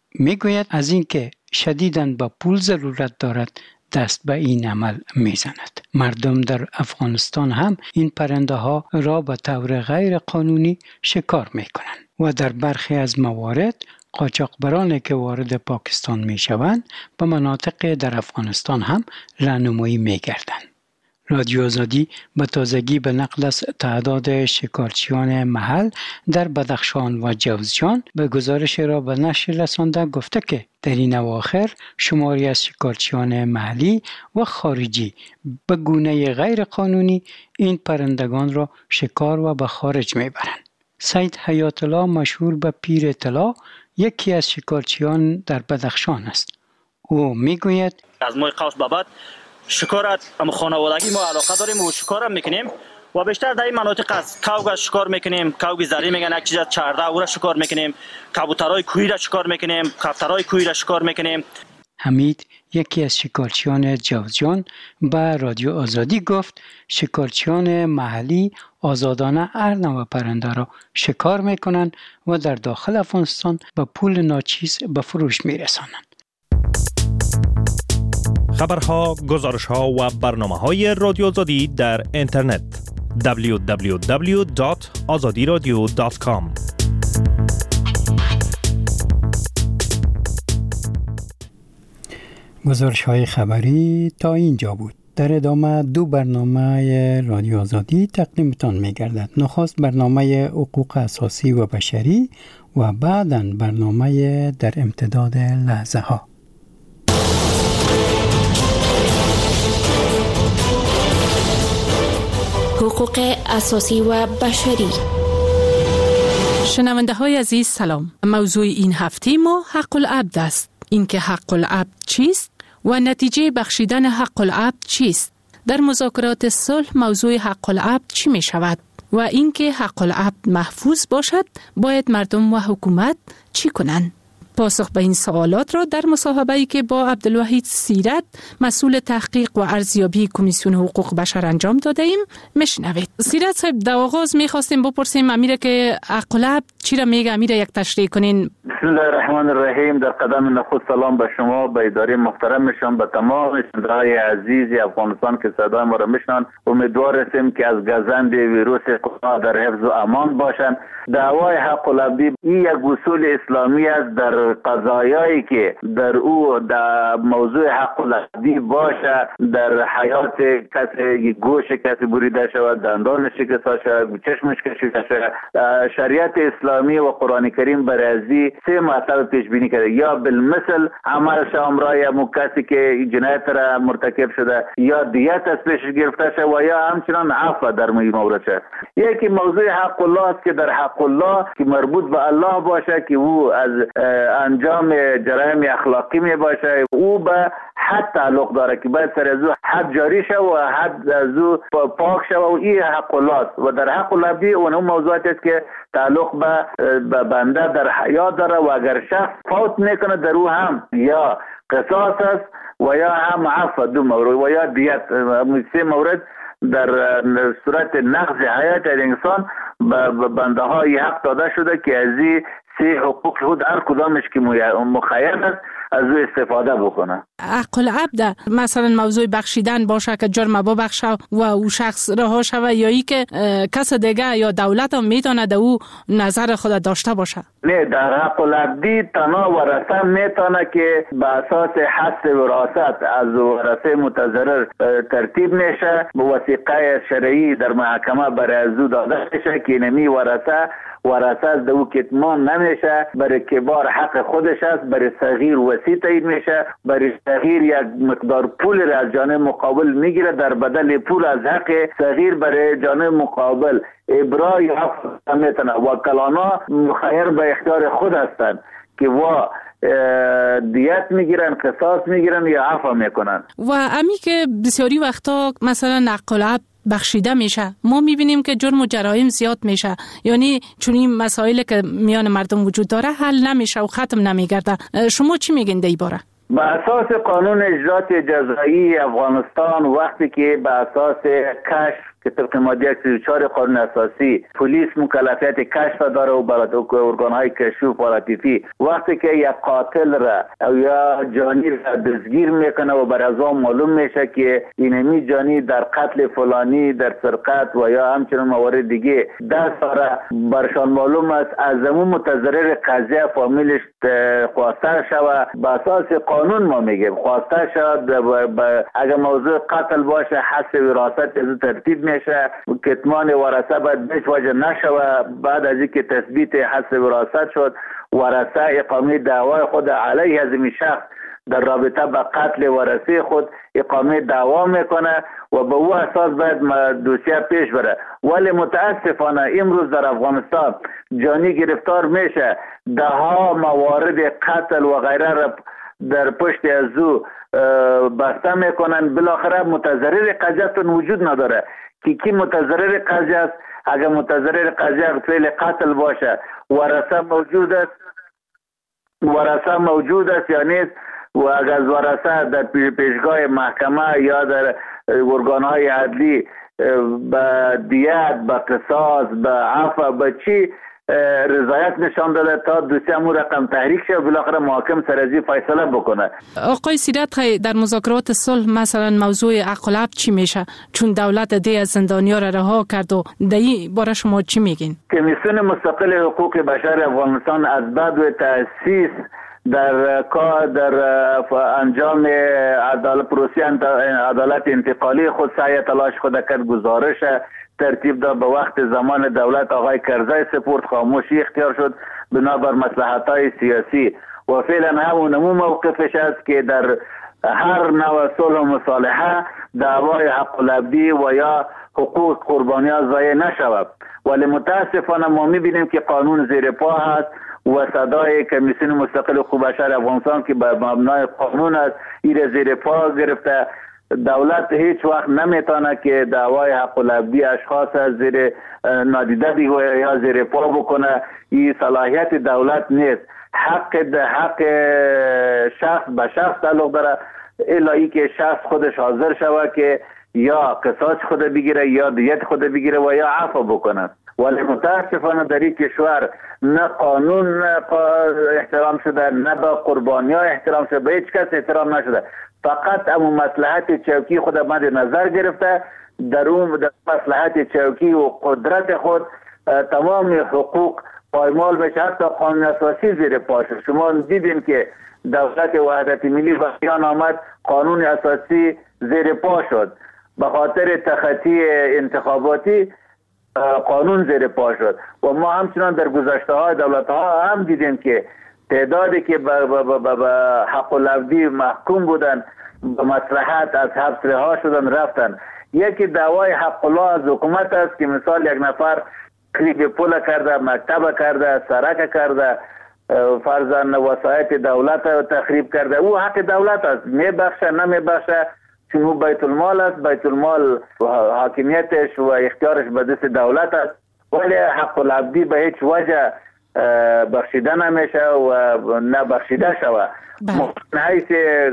میگوید از اینکه شدیداً با پول ضرورت دارد دست به این عمل میزند. مردم در افغانستان هم این پرنده ها را به طور غیر قانونی شکار میکنند و در برخی از موارد قاچاقبرانی که وارد پاکستان میشوند به مناطق در افغانستان هم رهنمایی میگردند. رادیو آزادی به تازگی به نقل از تعداد شکارچیان محل در بدخشان و جوزجان به گزارش را به نشر رسانده گفته که در این اواخر شماری از شکارچیان محلی و خارجی به گونه غیر قانونی این پرندگان را شکار و به خارج میبرند. سید حیات الله مشهور به پیر طلا یکی از شکارچیان در بدخشان است. او میگوید از ماه قوس به بعد شکارت اما خانوادگی ما علاقه داریم و شکار هم میکنیم و بیشتر در این مناطق است. کاوگ شکار میکنیم، کاوگ زری میگن یک چیز از چرده او را شکار میکنیم، کبوترای کوهی را شکار میکنیم، کفترای کوهی را شکار میکنیم. حمید یکی از شکارچیان جوزجان به رادیو آزادی گفت شکارچیان محلی آزادانه هر نوع پرنده را شکار میکنند و در داخل افغانستان به پول ناچیز به فروش میرسانند. خبرها، گزارشها و برنامه‌های رادیو آزادی در اینترنت دبلیو دبلیو دبلیو دات آزادی رادیو دات کام. گزارش‌های خبری تا اینجا بود. در ادامه دو برنامه رادیو آزادی تقدیمتان می‌گردد. نخست برنامه حقوق اساسی و بشری و بعداً برنامه در امتداد لحظه ها. حقوق اساسی و بشری. شنونده های عزیز سلام. موضوع این هفته ما حق العبد است. اینکه حق العبد چیست و نتیجه بخشیدن حق العبد چیست؟ در مذاکرات صلح موضوع حق العبد چی می شود؟ و اینکه حق العبد محفوظ باشد باید مردم و حکومت چی کنند؟ پاسخ به این سوالات را در مصاحبه‌ای که با عبدالوحید سیرت مسئول تحقیق و ارزیابی کمیسیون حقوق بشر انجام داده ایم میشنوید. سیرت صاحب، در آغاز میخواستیم بپرسیم امیره که حق العبد چی را میگه، امیره یک تشریح کنین. بسم الله الرحمن الرحیم. در قدم نخست سلام به شما، به اداره محترم میشم، به تمام شنوندگان عزیز افغانستان که صدای ما را میشنون. امیدوار هستیم که از گزند ویروس کرونا در حفظ و امان باشند. دعوای حق العبد این یک اصول اسلامی است در قضایایی که در او در موضوع حق العبد باشه، در حیات کسی گوش کسی بریده شود، دندانش شکسته شود، چشمش کشیده شود. شریعت اسلامی و قرآن کریم برای سه مطلب پیش بینی کرده: یا بالمثل عمل شامرای امو کسی که جنایت را مرتکب شده، یا دیت از پیش گرفته شده و یا همچنان عفو در این مورد شده. یکی موضوع حق الله است که در حق الله که مربوط به الله باشه، که او از انجام جرایم اخلاقی می باشه، او به حد تعلق داره که باید سر از او حد جاری شه و حد از او پاک شه و این حق الله است. و در حق الله اون موضوعات است که تعلق به بنده در حیات داره و اگر شخص فوت میکنه در او هم یا قصاص است و یا هم عفو، دو مورد و یا دیت. سه مورد در صورت نقض حیات انسان به بنده های حق داده شده که از این سه حقوق خود هر کدامش که مخیر است از او استفاده بکنه. حق العبد مثلا موضوع بخشیدن باشه که جرم ببخشه و او شخص رها شوه، یا ای که کس دیگه یا دولت هم میتونه در او نظر خود داشته باشه؟ نه، در حق العبد تنها ورثه میتونه که به اساس حس وراثت از ورثه متضرر ترتیب میشه، به وثیقه شرعی در محکمه برای از او داده میشه که نمی ورثه ورثه از دو کتمان نمیشه، برای کبار حق خودش است، برای صغیر وصی تعیین میشه، برای صغیر یک مقدار پول را از جانب مقابل میگیره، در بدل پول از حق صغیر برای جانب مقابل ابرای حق میتونه. وکلانا مخیر به اختیار خود هستند که وا دیت میگیرن، قصاص میگیرن یا عفو میکنن. و امی که بسیاری وقتا مثلا حق العبد بخشیده میشه، ما میبینیم که جرم و جرایم زیاد میشه، یعنی چون این مسائلی که میان مردم وجود داره حل نمیشه و ختم نمیگرده. شما چی میگین در باره؟ به اساس قانون اجرات جزایی افغانستان وقتی که به اساس کشف که طبق ماده صد و چهار قانون اساسی پلیس مکلفیت کشف داره و برای ارگانهای کشفی و پاراتیفی وقتی که یک قاتل را او یا جانی را دستگیر میکنه و بر از آن معلوم میشه که اینمی جانی در قتل فلانی، در سرقت و یا همچنین موارد دیگه دست داره، برشان معلوم است از اون متضرر قضیه فامیلش خواسته شود. به اساس قانون ما میگیم خواسته شود اگر موضوع قتل باشه حس وراثت از ترتیب میشه، کتمان ورثه باید به هیچ وجه نشوه. بعد از اینکه تثبیت حس وراثت شد ورثه اقامه دعوای خود علیه از این شخص در رابطه با قتل ورثه خود اقامه دعوا میکنه و به او اساس باید دوسیه پیش بره. ولی متاسفانه امروز در افغانستان جانی گرفتار میشه، ده ها موارد قتل و غیره را در پشت از او بسته میکنن، بالاخره متضرر قضیهتون وجود نداره که کی متضرر قضیه است. اگر متضرر قضیه فعل قتل باشه ورثه موجود است، ورثه موجود است یا نیست و اگر از ورثه در پیشگاه محکمه یا در ارگانهای عدلی به دیت، به قصاص، به عفو، به چی رضایت نشان داده تا دوسیه امون رقم تحریک شه و بالاخره محاکم سرازی فیصله بکنه. آقای سیرت خی در مذاکرات صلح مثلا موضوع عقل عبد چی میشه؟ چون دولت دی از زندانیا را رها کرد و دی باره شما چی میگین؟ کمیسیون مستقل حقوق بشر افغانستان از بعد و تأسیس در کار در انجام عدالت پروسی عدالت انتقالی خود سعی تلاش خود کرد، گزارش ترتیب داد. به وقت زمان دولت آقای کرزی سپورت خاموشی اختیار شد بنابر مصلحت‌های سیاسی و فعلا همون نمو موقفش است که در هر نوع صلح و مصالحه دعوای حق العبدی و یا حقوق قربانیان ضایع نشود. ولی متاسفانه ما می‌بینیم که قانون زیر پا هست و صدای کمیسیون مستقل حقوق بشر افغانستان که به مبنای قانون است این زیر پا گرفته. دولت هیچ وقت نمیتونه که دعوای حق العبدی اشخاص از زیر نادیده بگیره یا زیر پا بکنه. این صلاحیت دولت نیست. حق حق شخص به شخص تعلق داره الا ای که شخص خودش حاضر شود که یا قصاص خود بگیره یا دیت خود بگیره و یا عفو بکنه. ولی متاسفانه در این کشور نه قانون احترام شده، نه به قربانی ها احترام شده، به هیچ کس احترام نشده. فقط امو مصلحت چوکی خود مد نظر گرفته، در اون در مصلحت چوکی و قدرت خود تمام حقوق پایمال بشه، حتی قانون اساسی زیر پا شد. شما دیدین که دولت وحدت ملی بخیان آمد قانون اساسی زیر پا شد، به خاطر تخطی انتخاباتی قانون زیر پا شد. و ما همچنان در گذشته های دولت ها هم دیدیم که تعدادی که به حق العبدی محکوم بودن به مصلحت از حبس رها شدن رفتن. یکی دعوای حق الله از حکومت است که مثال یک نفر کلیپ پول کرده، مکتب کرده، سرک کرده، فرزن وسایت دولت تخریب کرده، او حق دولت است، میبخشه نمیبخشه چون او بیت المال است. بیت المال حاکمیتش و اختیارش به دست دولت است، ولی حق العبدی به هیچ وجه بخشیده نمیشه و نبخشیده شود. حیث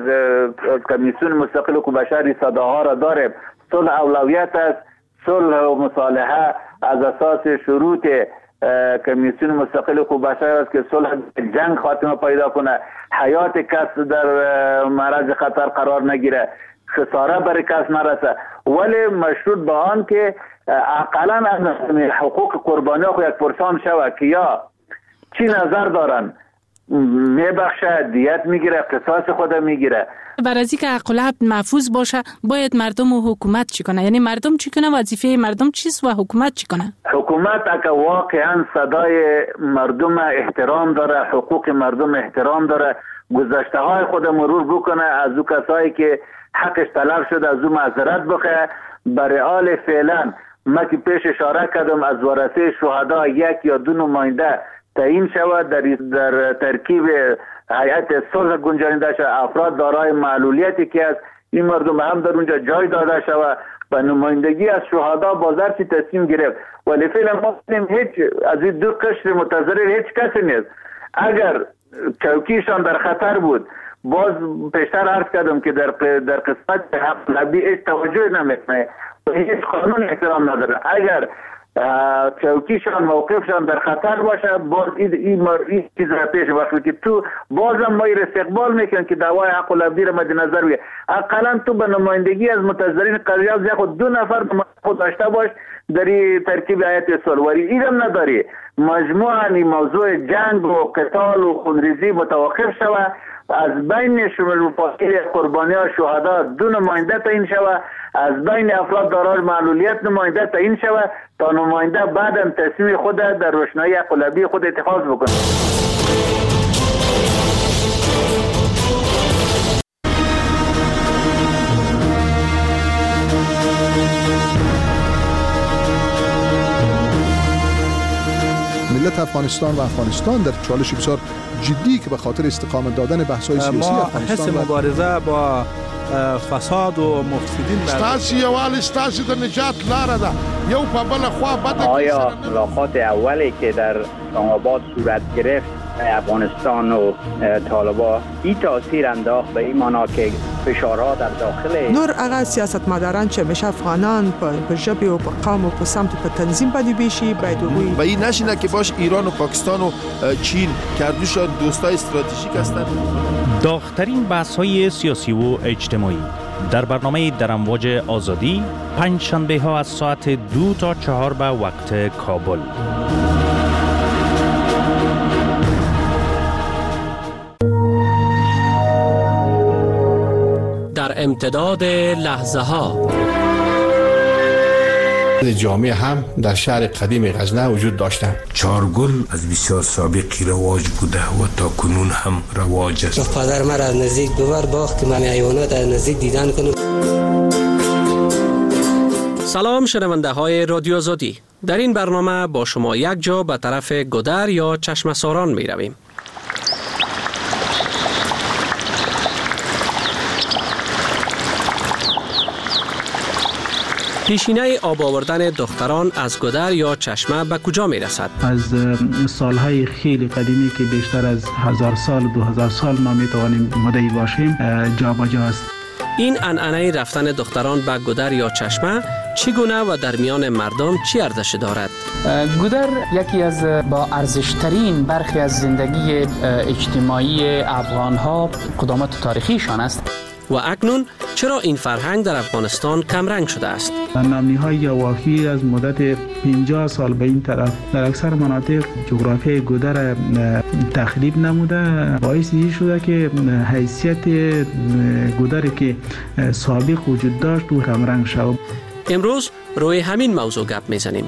کمیسیون مستقل حقوق بشر صداها را داریم. صلح اولویت است، صلح و مصالحه از اساس شروط کمیسیون مستقل حقوق بشر است که صلح جنگ خاتمه پیدا کنه، حیات کس در معرض خطر قرار نگیره، خساره برای کس نرسه، ولی مشروط به آن که اقلا از حقوق قربانی خود یک پرسان شود که یا چی نظر دارن، میبخشه، دیت میگیره، قصاص خود میگیره. برای از اینکه عقل عبد محفوظ باشه باید مردم و حکومت چی کنه؟ یعنی مردم چی کنه؟ وظیفه مردم چیست و حکومت چی کنه؟ حکومت اگه واقعا صدای مردم احترام داره، حقوق مردم احترام داره، گذشته های خود مرور بکنه، از او کسایی که حقش طلب شده از او معذرت بخواه. برای حال فعلا ما که پیش اشاره کردم از ورثه شهدا یک یا دو نماینده تعیین شود در در ترکیب هیئت صلح گنجانیده شود، افراد دارای معلولیتی که از این مردم هم در اونجا جای داده شود و نمایندگی از شهدا بازار چی تصمیم گرفت. ولی فعلا ما هیچ از این دو قشر متضرر هیچ کسی نیست. اگر چوکیشان در خطر بود، باز پیشتر عرض کردم که در در قسمت حق العبدی هیچ توجه نمیکنه. هیچ قانون احترام نداره. اگر چوکیشان موقفشان در خطر باشه باز این این این چیز را پیش وقتی که تو بازم ما را استقبال میکنن که دعوای حق العبدی را مد نظر بگیر. اقلا تو به نمایندگی از متضررین قضیه از خود دو نفر خود داشته باش در ترکیب هیئت صلح‌آوری. اینم نداری. مجموعاً این موضوع جنگ و قتال و خونریزی متوقف شود، از بین شمول فاصله قربانی ها شهدا دو نماینده تعیین شود، از بین افراد دارای معلولیت نماینده تعیین شود تا نماینده بعدم تصمیم خود در روشنایی حق العبدی خود اتخاذ بکنه. ملت افغانستان و افغانستان در چالش بسیار جدی که به خاطر استقامت دادن بحث‌های سیاسی افغانستان حس مبارزه با فساد و مفسدین ستاسي یوال ستاسي د نجات لاره ده یو په بل خوا بده. آیا ملاقات اولی که در اسلام آباد صورت گرفت افغانستان و طالبان این تاثیر انداخت به این معنا که فشارها در داخل نور هغه سیاستمداران چې همیشه افغانان په ژبې او په قوم او په سمت په تنظیم باندې بیشي باید وګوري و این نشینه که باش ایران و پاکستان و چین کردوشان دوستای استراتژیک هستند. داغ‌ترین بحث‌های سیاسی و اجتماعی در برنامه در امواج آزادی پنج شنبه ها از ساعت دو تا چهار به وقت کابل. در امتداد لحظه ها جامعه هم در شهر قدیم غزنه وجود داشتند. چارگل از بسیار سابقی رواج بوده و تا کنون هم رواج است. پدر من از نزدیک ببر باخت که من حیوانات از نزدیک دیدن کنم. سلام شنونده های رادیو آزادی. در این برنامه با شما یک جا به طرف گودر یا چشمه ساران می رویم. پیشینه آب آوردن دختران از گودر یا چشمه به کجا می رسد؟ از سالهای خیلی قدیمی که بیشتر از هزار سال دو هزار سال ما می توانیم مدعی باشیم جا با جا است. این عنعنه رفتن دختران به گودر یا چشمه چگونه و در میان مردم چی ارزش دارد؟ گودر یکی از با ارزشترین برخی از زندگی اجتماعی افغان ها قدامت تاریخیشان است. و اکنون چرا این فرهنگ در افغانستان کمرنگ شده است؟ نمنی‌های یواخی از مدت پنجاه سال به این طرف در اکثر مناطق جغرافیای گودر تخریب نموده، باعث این شده که حیثیت گودر که سابق وجود داشت او کمرنگ شد. امروز روی همین موضوع گپ میزنیم.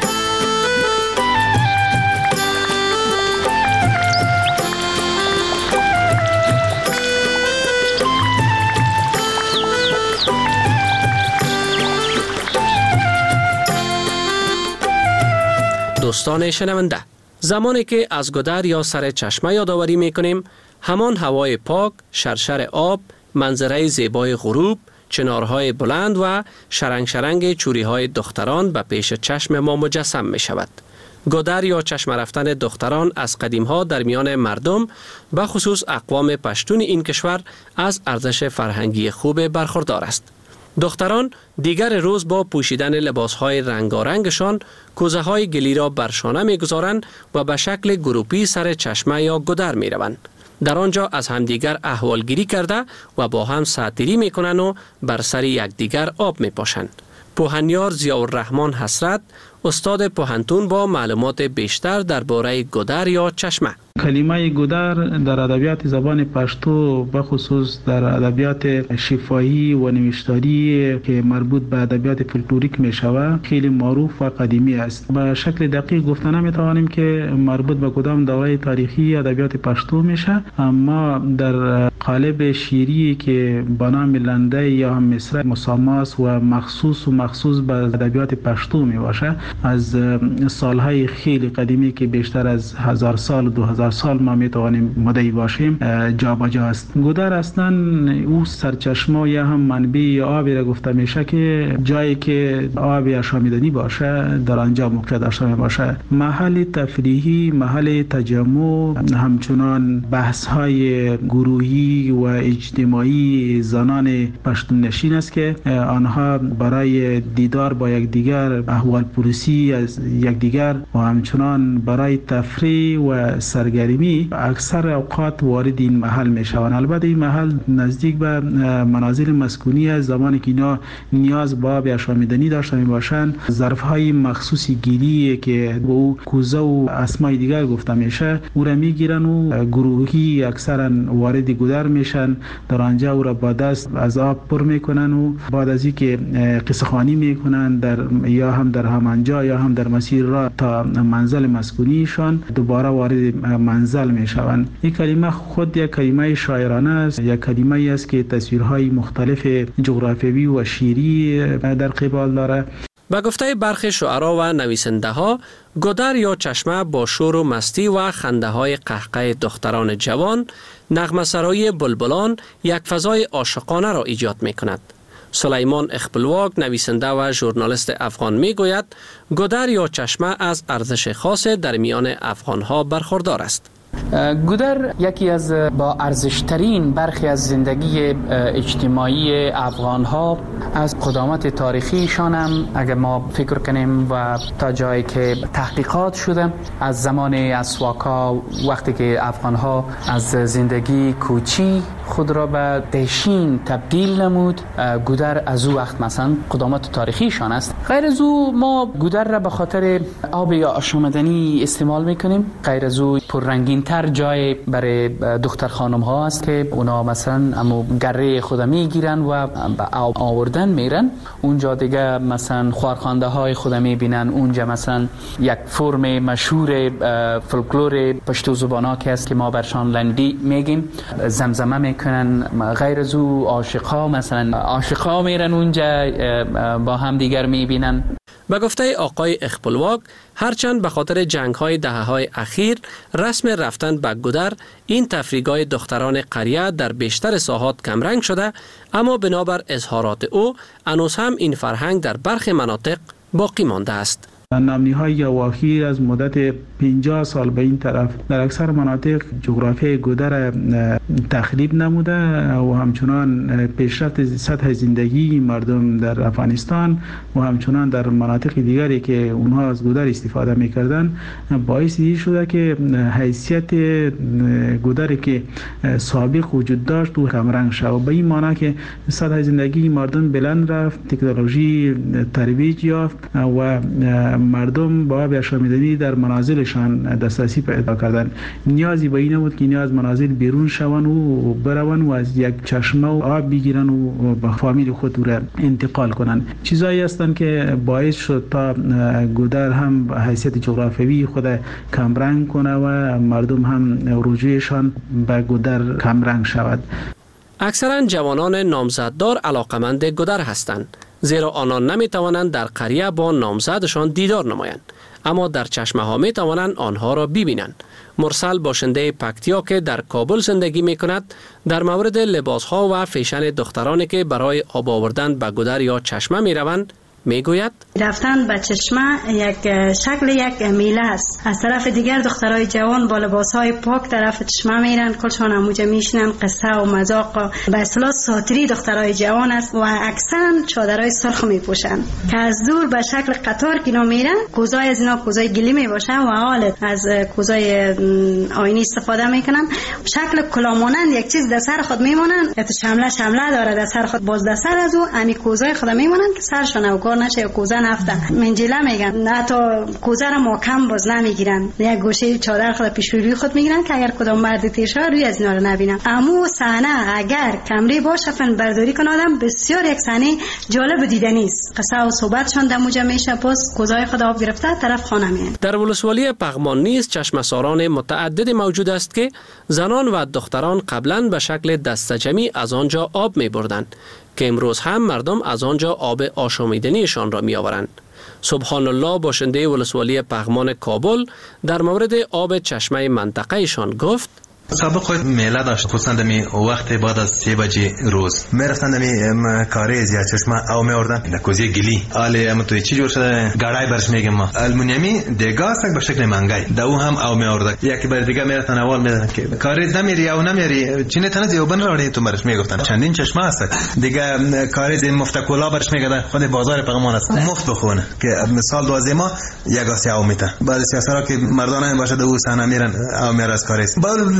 دوستان شنونده، زمانی که از گودر یا سر چشمه یادآوری میکنیم، همان هوای پاک، شرشر آب، منظره زیبای غروب، چنارهای بلند و شرنگ شرنگ چوریهای دختران به پیش چشم ما مجسم می شود. گودر یا چشمه رفتن دختران از قدیمها در میان مردم به خصوص اقوام پشتون این کشور از ارزش فرهنگی خوب برخوردار است. دختران دیگر روز با پوشیدن لباسهای رنگارنگشان کوزه های گلی را بر شانه می‌گذارند و به شکل گروپی سر چشمه یا گودر می‌روند. در آنجا از همدیگر احوالگیری کرده و با هم ساتیری می‌کنند و بر سر یکدیگر آب می‌پاشند. پوهنیار ضیاءالرحمن حسرت، استاد پوهنتون با معلومات بیشتر درباره گودر یا چشمه. کلمه گودر در ادبیات زبان پشتو به خصوص در ادبیات شفاهی و نوشتاری که مربوط به ادبیات فولکلوریک می شود خیلی معروف و قدیمی است. به شکل دقیق گفته نمی توانیم که مربوط به کدام دوره تاریخی ادبیات پشتو میشه، اما در قالب شیری که به نام لنده یا هم مصرع مساماس و مخصوص و مخصوص به ادبیات پشتو می باشه، از سالهای خیلی قدیمی که بیشتر از هزار سال دو هزار در سال ما میتوانیم مدعی باشیم جابجا است. گودر اصلا او سرچشمه یا هم منبع آبی را گفته میشه که جایی که آب آشامیدنی باشه در آنجا موقع داشته باشه. محل تفریحی، محل تجمع، همچنان بحث های گروهی و اجتماعی زنان پشتون نشین است که آنها برای دیدار با یکدیگر، احوال پرسی از یکدیگر و همچنان برای تفریح و سرگرمی اکثر اوقات وارد این محل می شوند. البته این محل نزدیک به منازل مسکونی است. زمانی که اینا نیاز به آب آشامیدنی داشته می باشند، ظرف های مخصوصی گیری که به او کوزه و اسمای دیگر گفته میشه او را میگیرن و گروهی اکثرا وارد گودر میشن. در آنجا او را با دست از آب پر میکنن و بعد از اینکه قصه خوانی میکنن در یا هم در همانجا یا هم در مسیر را تا منزل مسکونیشان دوباره وارد منزل میشوند. این کلمه خود یک کلمه شاعرانه است، یک کلمه است که تصویرهای مختلف جغرافیایی و شعری در قبال داره. به گفته برخی شعرا و نویسنده ها، گودر یا چشمه با شور و مستی و خنده های قهقه دختران جوان، نغمه سرای بلبلان یک فضای عاشقانه را ایجاد می کند. سلیمان اخپلواک، نویسنده و ژورنالیست افغان می گوید گودر یا چشمه از ارزش خاص در میان افغان ها برخوردار است. گودر یکی از با ارزشترین برخی از زندگی اجتماعی افغان ها از قدامت تاریخیشان هم اگر ما فکر کنیم و تا جایی که تحقیقات شده از زمان اسواقا وقتی که افغان ها از زندگی کوچی خود را به دهشین تبدیل نمود، گودر از او وقت مثلا قدامت تاریخیشان است. غیر از او ما گودر را به خاطر آب آشامیدنی استعمال میکنیم. غیر از او پررنگین تر جای برای دختر خانم ها است که اونا مثلا امو گره خود میگیرن و به آب آوردن میرن. اونجا دیگه مثلا خوارخوانده های خود میبینن. اونجا مثلا یک فرم مشهور فولکلور پشتو زبانا که است که ما برشان لندی میگیم، زمزمه میکنن. غیر از او عاشقا مثلا عاشقا میرن اونجا با هم دیگر میبینن. به گفته آقای اخپلواک، هرچند به خاطر جنگ‌های دهه‌های اخیر رسم رفتن به گودر این تفریحگاه دختران قریه در بیشتر ساحات کمرنگ شده، اما بنابر اظهارات او هنوز هم این فرهنگ در برخی مناطق باقی مانده است. نامنی‌های اواخیر از مدت پنجاه سال به این طرف در اکثر مناطق جغرافیای گودر تخریب نموده و همچنان پیشرفت سطح زندگی مردم در افغانستان و همچنان در مناطق دیگری که اونها از گودر استفاده می‌کردن باعث این شده که حیثیت گودری که سابق وجود داشت و کمرنگ شد. به این معنی که سطح زندگی مردم بلند رفت، تکنولوژی ترویج یافت و مردم با آب آشامیدنی در منازلشان دسترسی پیدا کردن. نیازی به این نبود که نیاز منازل بیرون شوند و بروند و از یک چشمه و آب بگیرن و به فامیل خود را انتقال کنند. چیزایی هستند که باعث شد تا گودر هم حیثیت جغرافیایی خود کمرنگ کنه و مردم هم رجوعشان به گودر کمرنگ شود. اکثرا جوانان نامزددار علاقمند گودر هستند، زیرا آنان نمی توانند در قریه با نامزدشان دیدار نمایند، اما در چشمه ها می توانند آنها را ببینند. مرسل باشنده پکتیا که در کابل زندگی می کند در مورد لباس ها و فیشن دخترانی که برای آب آوردن به گودر یا چشمه می روند میگوید رفتن به چشمه یک شکل یک میله است. از طرف دیگر دخترای جوان با لباسهای پاک طرف چشمه میرن، کلشان همونجا میشنن، قصه و مذاق به اصطلاح ساتری دخترای جوان است و اکثرا چادرای سرخ میپوشن که از دور به شکل قطار که اینا میرن. کوزای از اینا کوزای گلی میباشن و حال از کوزای آینی استفاده میکنن. شکل کلامانند یک چیز در سر خود میمونن، یا شمله شمله داره در سر خود، باز در سر از او امی کوزای خود میمونن که سرشون او نشه کوزه نفته منجله میگن. نه تا کوزه را محکم باز نمیگیرن، یک گوشه چادر خود پیش روی خود میگیرن که اگر کدام مرد تیرشه روی از اینا رو نبینن. اما صحنه اگر کمری باشه فن برداری کنه آدم بسیار یک صحنه جالب دیدنی است. قصه و صحبتشون دموجه میشه، باز کوزه خود آب گرفته طرف خانه میان. در ولسوالی پغمان نیز چشمه‌ساران متعدد موجود است که زنان و دختران قبلا به شکل دسته‌جمعی از آنجا آب میبردند که امروز هم مردم از آنجا آب آشامیدنیشان را می آورند. سبحان الله باشنده ولسوالی پغمان کابل در مورد آب چشمه منطقه ایشان گفت سابق میله داشت خصوصا دمی وقت بعد از سه بجه روز میرفتن دمی کاریز یا چشمه او میوردن نکوزی گلی آلی ام توی چی جور شده گاڑای برش میگم ما المونیمی دیگه است به شکل منگای دو هم او میورد یکی بر دیگه میرفتن اول میدن که کاریز نمیری او نمیری چینه تنه دیوبن راوی تو برش میگفتن چندین چشمه است دیگه کاریز مفتکولا برش میگه خود بازار پغمان است مفت بخونه که مثال دوازده ماه یک آسی او میته بعد سیاسرا که مردانه باشه دو سنه میرن او میره از کاریز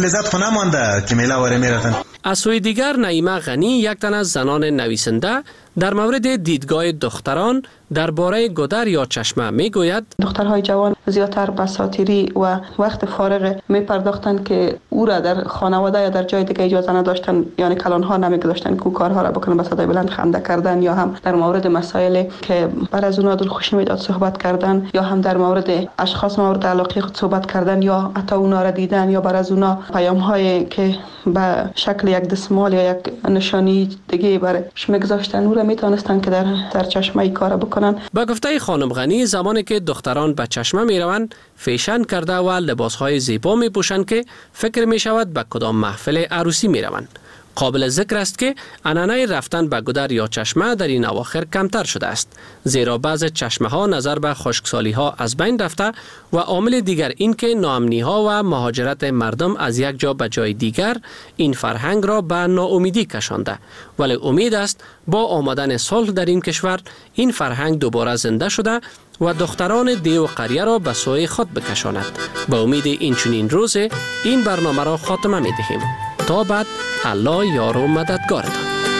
از سوی دیگر نعیمه غنی یک تن از زنان نویسنده در مورد دیدگاه دختران درباره گودر یا چشمه میگوید دخترهای جوان زیادتر به ساتیری و وقت فارغ می پرداختند که او را در خانواده یا در جای دیگه اجازه نداشتن، یعنی کلانها نمیگذاشتن که او کارها را بکنه، به صدای بلند خنده کردن یا هم در مورد مسائل که بر از اونها دلخوشی میداد صحبت کردن یا هم در مورد اشخاص مورد علاقه خود صحبت کردن یا حتی اونا را دیدن یا بر از اونها پیام هایی که به شکل یک دستمال یا یک نشانی دیگه برش میگذاشتن او را میتونستن که در در چشمه کار بکنن. با گفته خانم غنی زمانی که دختران به چشمه میروند فیشن کرده و لباسهای زیبا میپوشند که فکر میشود به کدام محفل عروسی میروند. قابل ذکر است که عنعنه رفتن به گودر یا چشمه در این اواخر کمتر شده است، زیرا بعض چشمه ها نظر به خشکسالی ها از بین رفته و عامل دیگر این که ناامنی ها و مهاجرت مردم از یک جا به جای دیگر این فرهنگ را به ناامیدی کشانده، ولی امید است با آمدن صلح در این کشور این فرهنگ دوباره زنده شده و دختران دیو قریه را به سوی خود بکشاند. با امید این چنین روز این برنامه را خاتمه می دهیم. تا بعد الله یار و مددگارتان.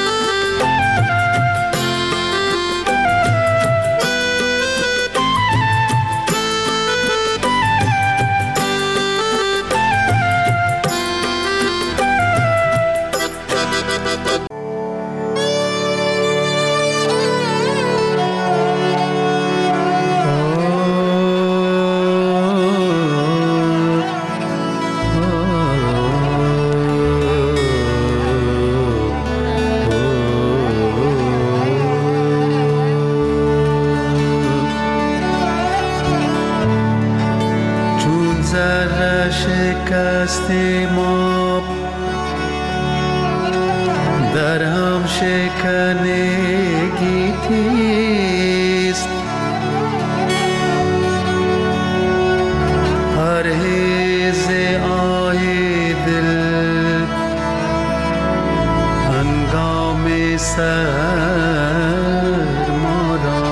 در هم شکنگی تیست، پرهیز آی دل هنگام سرمارا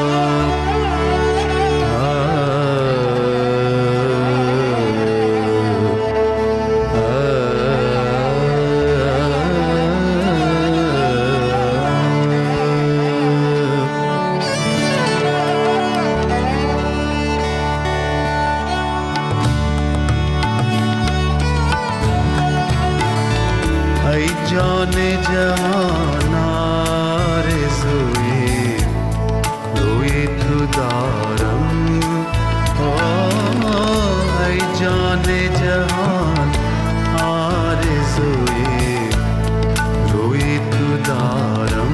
جان جهان آرزوی روی تو دارم، ای جان جهان آرزوی روی تو دارم،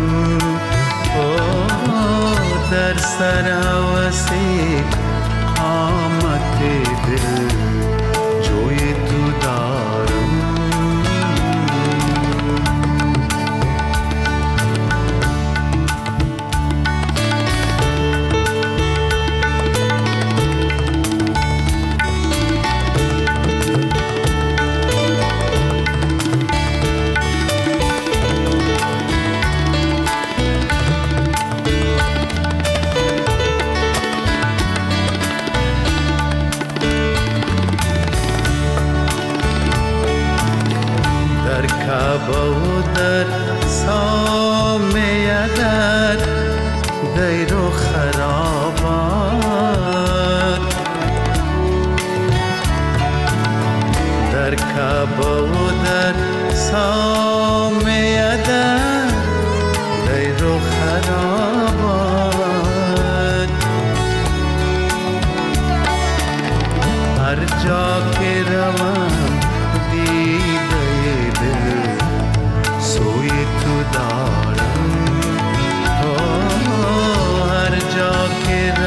در سر هوسی قامت دل جوی تو دارم. کعبه و در سامه در دیر و خرابات، در کعبه و در سامه در دیر و خرابات، هر جا که روم دیده سوی تو دارم، هر جا که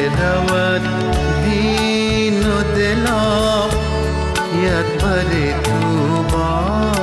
رود دین و دلا ید بر تو با